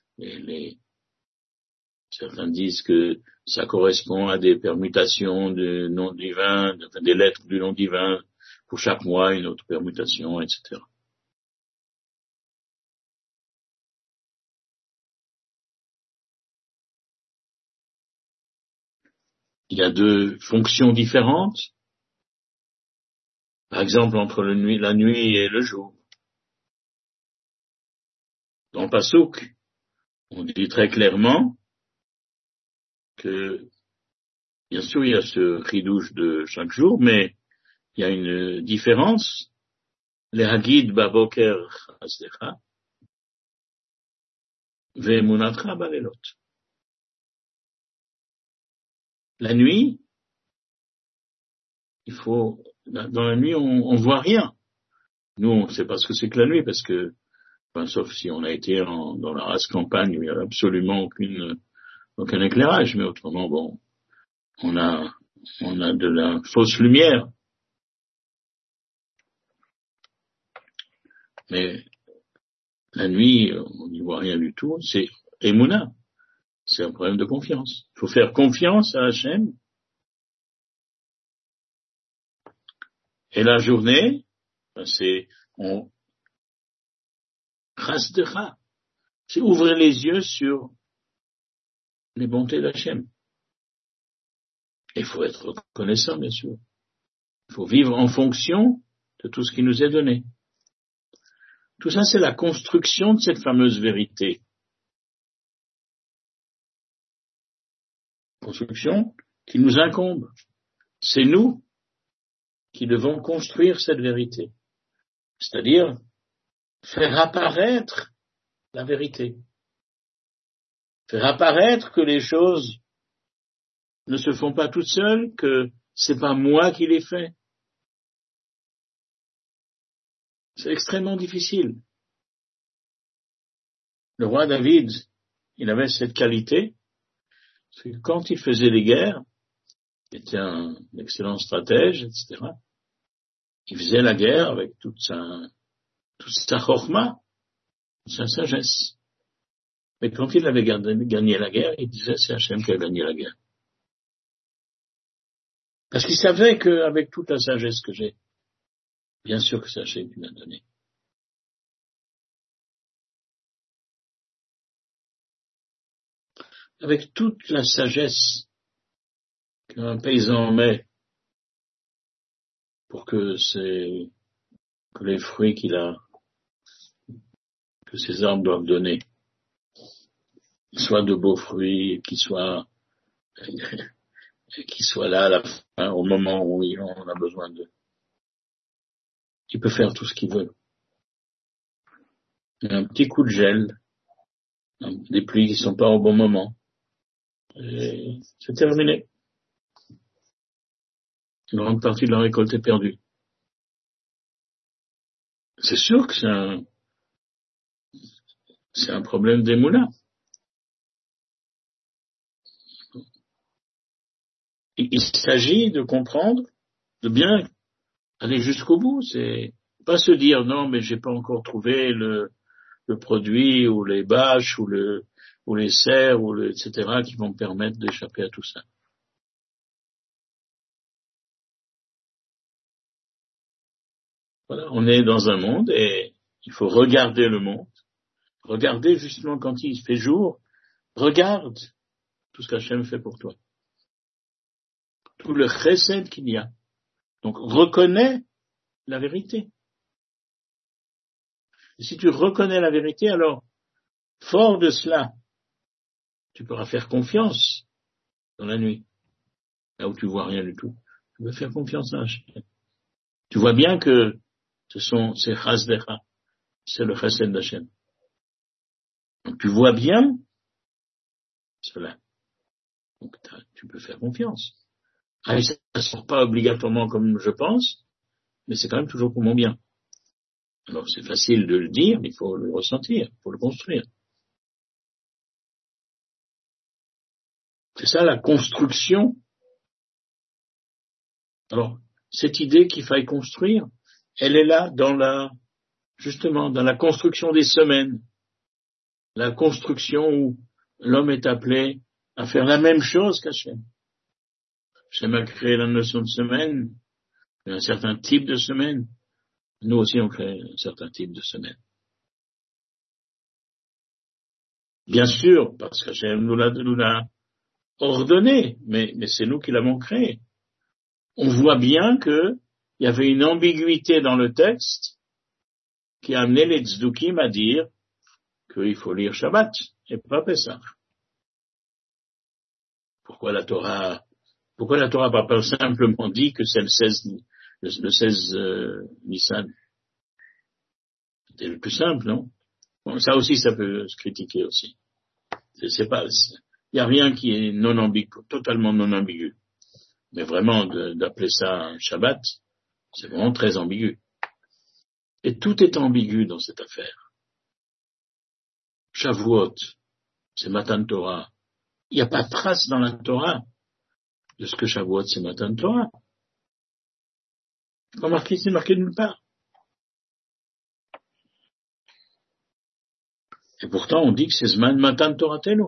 certains disent que ça correspond à des permutations de noms divins, des lettres du nom divin, pour chaque mois une autre permutation, etc. Il y a deux fonctions différentes, par exemple entre la nuit et le jour. Dans le Passouk, on dit très clairement que, bien sûr, il y a ce chidouche de chaque jour, mais il y a une différence. Les Hagid Baboker Chasdecha, Ve'emunatra Balelot. La nuit, dans la nuit, on voit rien. Nous, on ne sait pas ce que c'est que la nuit, parce que, sauf si on a été dans la race campagne, où il n'y a absolument aucun éclairage, mais autrement, bon, on a de la fausse lumière. Mais la nuit, on n'y voit rien du tout, c'est Emouna. C'est un problème de confiance. Il faut faire confiance à Hachem. Et la journée, c'est Chasdecha. C'est ouvrir les yeux sur les bontés d'Hachem. Il faut être reconnaissant, bien sûr. Il faut vivre en fonction de tout ce qui nous est donné. Tout ça, c'est la construction de cette fameuse vérité. Construction qui nous incombe. C'est nous qui devons construire cette vérité. C'est-à-dire faire apparaître la vérité. Faire apparaître que les choses ne se font pas toutes seules, que c'est pas moi qui les fais. C'est extrêmement difficile. Le roi David, il avait cette qualité, parce que quand il faisait les guerres, il était un excellent stratège, etc. Il faisait la guerre avec toute sa chorma, sa sagesse. Mais quand il avait gagné la guerre, il disait c'est Hachem qui a gagné la guerre. Parce qu'il savait qu'avec toute la sagesse que j'ai, bien sûr que c'est Hachem qui m'a donné. Avec toute la sagesse qu'un paysan met pour que les fruits que ces arbres doivent donner, soient de beaux fruits, qu'ils soient là à la fin, au moment où on a besoin d'eux. Il peut faire tout ce qu'il veut. Un petit coup de gel, des pluies qui sont pas au bon moment, et c'est terminé. Une grande partie de la récolte est perdue. C'est sûr que c'est un problème d'émouna. Il s'agit de comprendre, de bien aller jusqu'au bout. C'est pas se dire non, mais j'ai pas encore trouvé le produit ou les bâches ou les serres etc. qui vont me permettre d'échapper à tout ça. Voilà, on est dans un monde et il faut regarder le monde. Regarder justement quand il fait jour. Regarde tout ce qu'Hachem fait pour toi. Tout le chesed qu'il y a. Donc reconnais la vérité. Et si tu reconnais la vérité, alors fort de cela, tu pourras faire confiance dans la nuit, là où tu vois rien du tout. Tu peux faire confiance à Hachem. Tu vois bien que c'est chasdecha, c'est le chesed d'Hachem. Donc tu vois bien cela. Donc tu peux faire confiance. Ça ne sort pas obligatoirement comme je pense, mais c'est quand même toujours pour mon bien. Alors c'est facile de le dire, mais il faut le ressentir, il faut le construire. C'est ça la construction. Alors, cette idée qu'il faille construire, elle est là justement, dans la construction des semaines. La construction où l'homme est appelé à faire la même chose qu'Hachem. Hachem a créé la notion de semaine, un certain type de semaine. Nous aussi, on crée un certain type de semaine. Bien sûr, parce qu'Hachem nous l'a ordonné, mais c'est nous qui l'avons créé. On voit bien qu'il y avait une ambiguïté dans le texte qui a amené les tzdukim à dire qu'il faut lire Shabbat et pas Pessah. Pourquoi la Torah n'a pas simplement dit que c'est le 16 Nissan? C'était le plus simple, non? Bon, ça aussi, ça peut se critiquer aussi. Il y a rien qui est non ambigu, totalement non ambigu. Mais vraiment, d'appeler ça un Shabbat, c'est vraiment très ambigu. Et tout est ambigu dans cette affaire. Shavuot, c'est Matan Torah. Il n'y a pas de trace dans la Torah de ce que Shavuot, c'est Matan Torah. C'est marqué nulle part. Et pourtant, on dit que c'est Zman Matan Toratenu.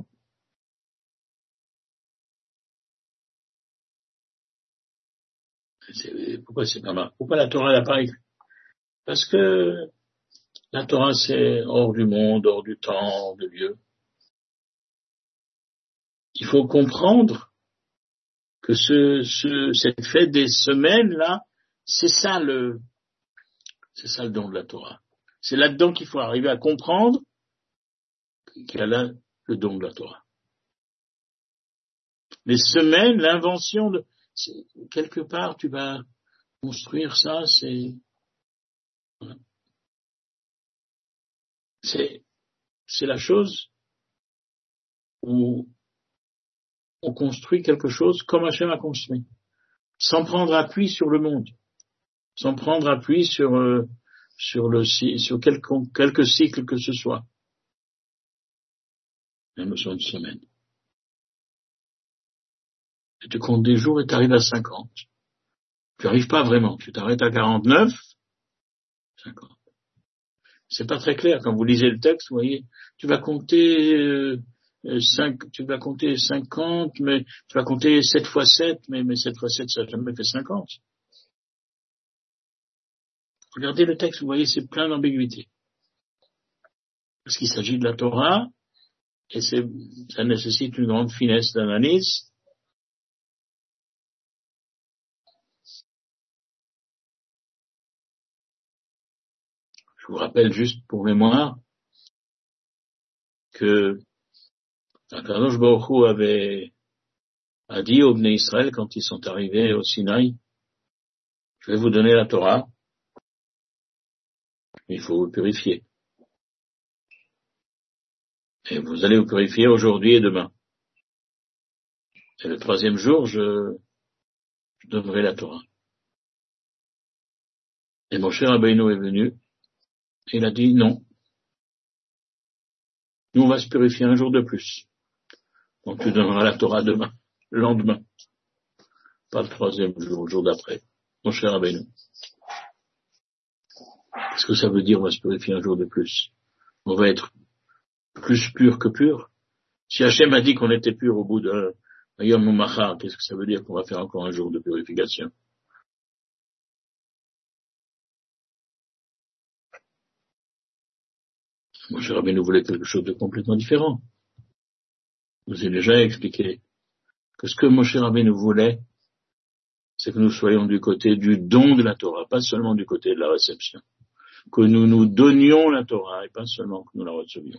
Pourquoi c'est pas marqué? Pourquoi la Torah n'a pas écrit? Parce que la Torah, c'est hors du monde, hors du temps, hors de Dieu. Il faut comprendre que cette fête des semaines, là, c'est ça le don de la Torah. C'est là-dedans qu'il faut arriver à comprendre qu'il y a là le don de la Torah. Les semaines, l'invention quelque part, tu vas construire ça, c'est la chose où on construit quelque chose comme Hachem a construit, sans prendre appui sur le monde, sans prendre appui sur quelques cycles que ce soit. La notion de semaine. Et tu comptes des jours et tu arrives à 50. Tu n'arrives pas vraiment. Tu t'arrêtes à 49, 50. C'est pas très clair. Quand vous lisez le texte, vous voyez, tu vas compter 50, mais tu vas compter 7 fois 7, mais 7 fois 7, ça n'a jamais fait 50. Regardez le texte, vous voyez, c'est plein d'ambiguïté. Parce qu'il s'agit de la Torah, et ça nécessite une grande finesse d'analyse. Je vous rappelle juste pour mémoire que Akadosh Baruch Hu a dit aux Bnei Israël quand ils sont arrivés au Sinaï, je vais vous donner la Torah, mais il faut vous purifier. Et vous allez vous purifier aujourd'hui et demain. Et le 3e jour, je donnerai la Torah. Et mon cher Rabbeinu est venu, et il a dit non. Nous, on va se purifier un jour de plus. Donc tu donneras la Torah demain, le lendemain. Pas le 3e jour, le jour d'après. Mon cher Rabbeinu. Qu'est-ce que ça veut dire, on va se purifier un jour de plus? On va être plus pur que pur. Si Hachem a dit qu'on était pur au bout de Yom Machar, qu'est-ce que ça veut dire qu'on va faire encore un jour de purification? Mon cher Rabbeinu voulait quelque chose de complètement différent. Je vous ai déjà expliqué que ce que Moshe Rabbeinu voulait, c'est que nous soyons du côté du don de la Torah, pas seulement du côté de la réception. Que nous nous donnions la Torah et pas seulement que nous la recevions.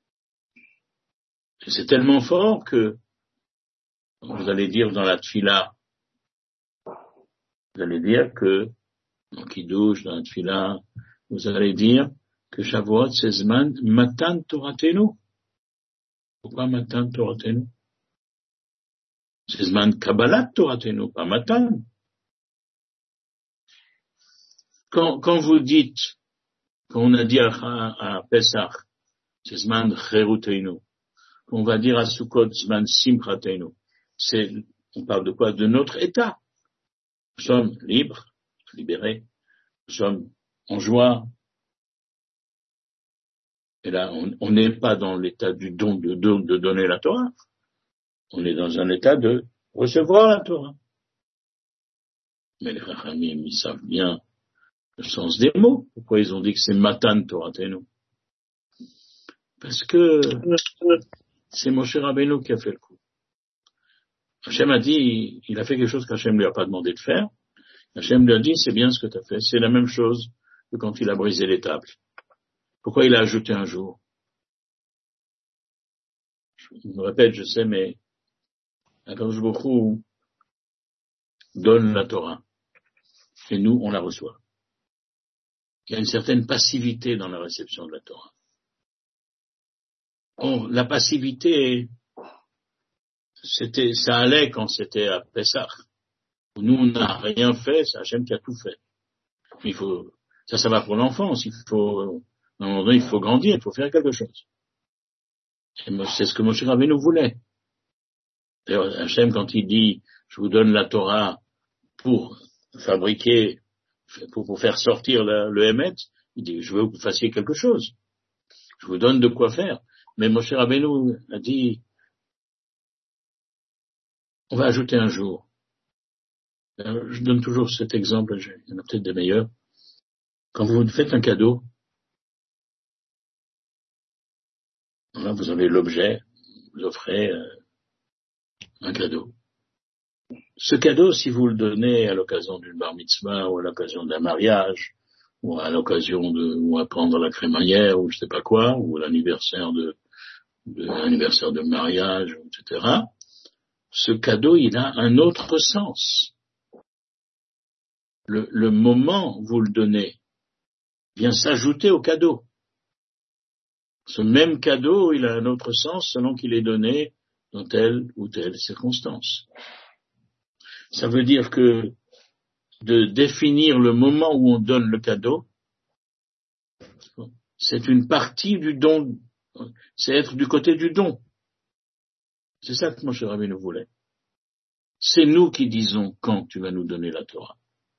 Et c'est tellement fort que vous allez dire dans la Tfila, vous allez dire que dans Kiddush, dans la Tfila, vous allez dire que Shavuot, c'est Zman Matan Toratenu. Pourquoi Matan Toratenu? C'est Zman Kabbalat Toratenu, pas Matan. Quand vous dites, quand on a dit à Pesach, c'est Zman Cherutenu, on va dire à Sukkot Zman Simchatenu, On parle de quoi? De notre état. Nous sommes libres, libérés, nous sommes en joie. Et là, on n'est pas dans l'état du don de donner la Torah. On est dans un état de recevoir la Torah. Mais les Rachamim, ils savent bien le sens des mots. Pourquoi ils ont dit que c'est Matan Toratenu? Parce que c'est Moshe Rabbeinu qui a fait le coup. Hachem a dit, il a fait quelque chose qu'Hachem lui a pas demandé de faire. Hachem lui a dit, c'est bien ce que tu as fait. C'est la même chose que quand il a brisé les tables. Pourquoi il a ajouté un jour? Je me répète, je sais, mais Akadosh Baruch Hu donne la Torah. Et nous, on la reçoit. Il y a une certaine passivité dans la réception de la Torah. Or, la passivité, ça allait quand c'était à Pessah. Nous, on n'a rien fait, c'est Hachem qui a tout fait. Il faut, ça va pour l'enfance. À un moment donné, il faut grandir, il faut faire quelque chose. Et c'est ce que Moshe Rabbeinu voulait. D'ailleurs, Hachem, quand il dit, je vous donne la Torah pour fabriquer, pour faire sortir le Hémet, il dit, je veux que vous fassiez quelque chose. Je vous donne de quoi faire. Mais Moshe Rabbeinu a dit, on va ajouter un jour. Je donne toujours cet exemple, il y en a peut-être des meilleurs. Quand vous faites un cadeau, là, vous avez l'objet, vous offrez un cadeau. Ce cadeau, si vous le donnez à l'occasion d'une bar mitzvah, ou à l'occasion d'un mariage, ou à l'occasion ou à prendre la crémaillère, ou je sais pas quoi, ou l'anniversaire l'anniversaire de mariage, etc., ce cadeau, il a un autre sens. Le moment où vous le donnez vient s'ajouter au cadeau. Ce même cadeau, il a un autre sens selon qu'il est donné dans telle ou telle circonstance. Ça veut dire que de définir le moment où on donne le cadeau, c'est une partie du don, c'est être du côté du don. C'est ça que Moshe Rabbeinu voulait. C'est nous qui disons quand tu vas nous donner la Torah.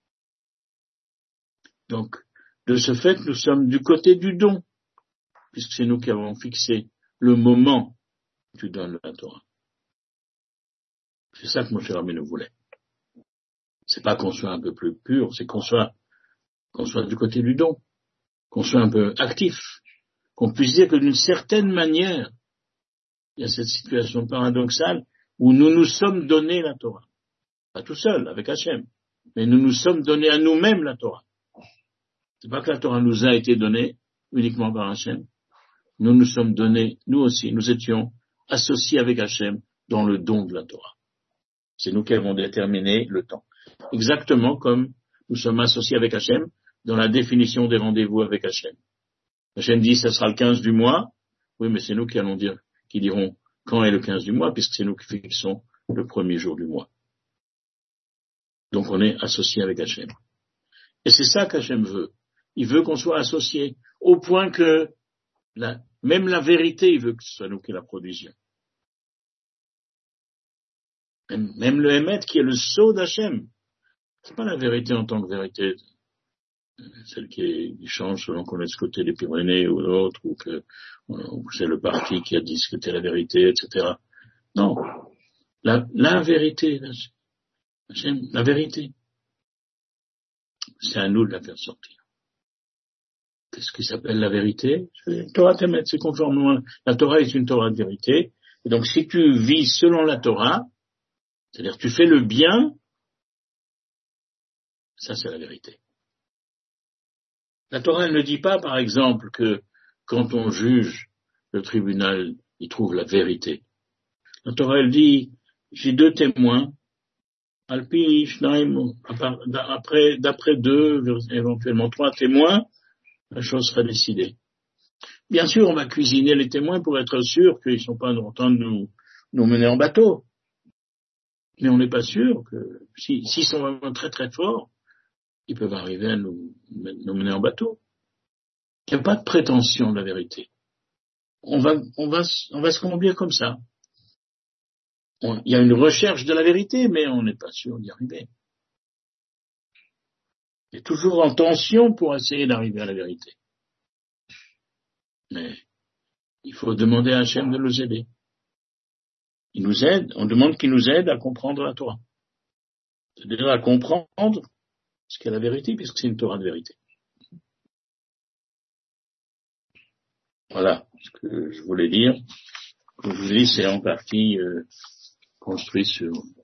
Donc, de ce fait, nous sommes du côté du don, puisque c'est nous qui avons fixé le moment où tu donnes la Torah. C'est ça que Moshe Rabbeinu voulait. C'est pas qu'on soit un peu plus pur, c'est qu'on soit du côté du don, qu'on soit un peu actif, qu'on puisse dire que d'une certaine manière, il y a cette situation paradoxale où nous nous sommes donné la Torah. Pas tout seul, avec Hachem, mais nous nous sommes donnés à nous-mêmes la Torah. C'est pas que la Torah nous a été donnée uniquement par Hachem. Nous nous sommes donnés, nous aussi, nous étions associés avec Hachem dans le don de la Torah. C'est nous qui avons déterminé le temps. Exactement comme nous sommes associés avec Hachem dans la définition des rendez-vous avec Hachem. Hachem dit, ça sera le 15 du mois. Oui, mais c'est nous qui dirons quand est le 15 du mois, puisque c'est nous qui fixons le premier jour du mois. Donc on est associés avec Hachem. Et c'est ça qu'Hachem veut. Il veut qu'on soit associés, au point que même la vérité, il veut que ce soit nous qui la produisions. Même le Hémet qui est le sceau d'Hachem. C'est pas la vérité en tant que vérité, celle qui change selon qu'on est ce côté des Pyrénées ou l'autre, ou que c'est le parti qui a dit ce qu'était la vérité, etc. Non. La vérité, Hachem, la vérité. C'est à nous de la faire sortir. Qu'est-ce qui s'appelle la vérité? Torah Temet, c'est conformément. La Torah est une Torah de vérité. Et donc, si tu vis selon la Torah, c'est-à-dire tu fais le bien, ça c'est la vérité. La Torah, elle ne dit pas, par exemple, que quand on juge, le tribunal, il trouve la vérité. La Torah, elle dit, j'ai deux témoins, Alpi, Shnaim, d'après deux, éventuellement trois témoins, la chose sera décidée. Bien sûr, on va cuisiner les témoins pour être sûr qu'ils ne sont pas en train de nous mener en bateau. Mais on n'est pas sûr que, s'ils sont vraiment très très forts, ils peuvent arriver à nous mener en bateau. Il n'y a pas de prétention de la vérité. On va se conduire comme ça. Il y a une recherche de la vérité, mais on n'est pas sûr d'y arriver. On est toujours en tension pour essayer d'arriver à la vérité. Mais il faut demander à Hachem de nous aider. Il nous aide, on demande qu'il nous aide à comprendre la Torah. C'est-à-dire à comprendre ce qu'est la vérité, puisque c'est une Torah de vérité. Voilà ce que je voulais dire. Comme je vous dis, c'est en partie construit sur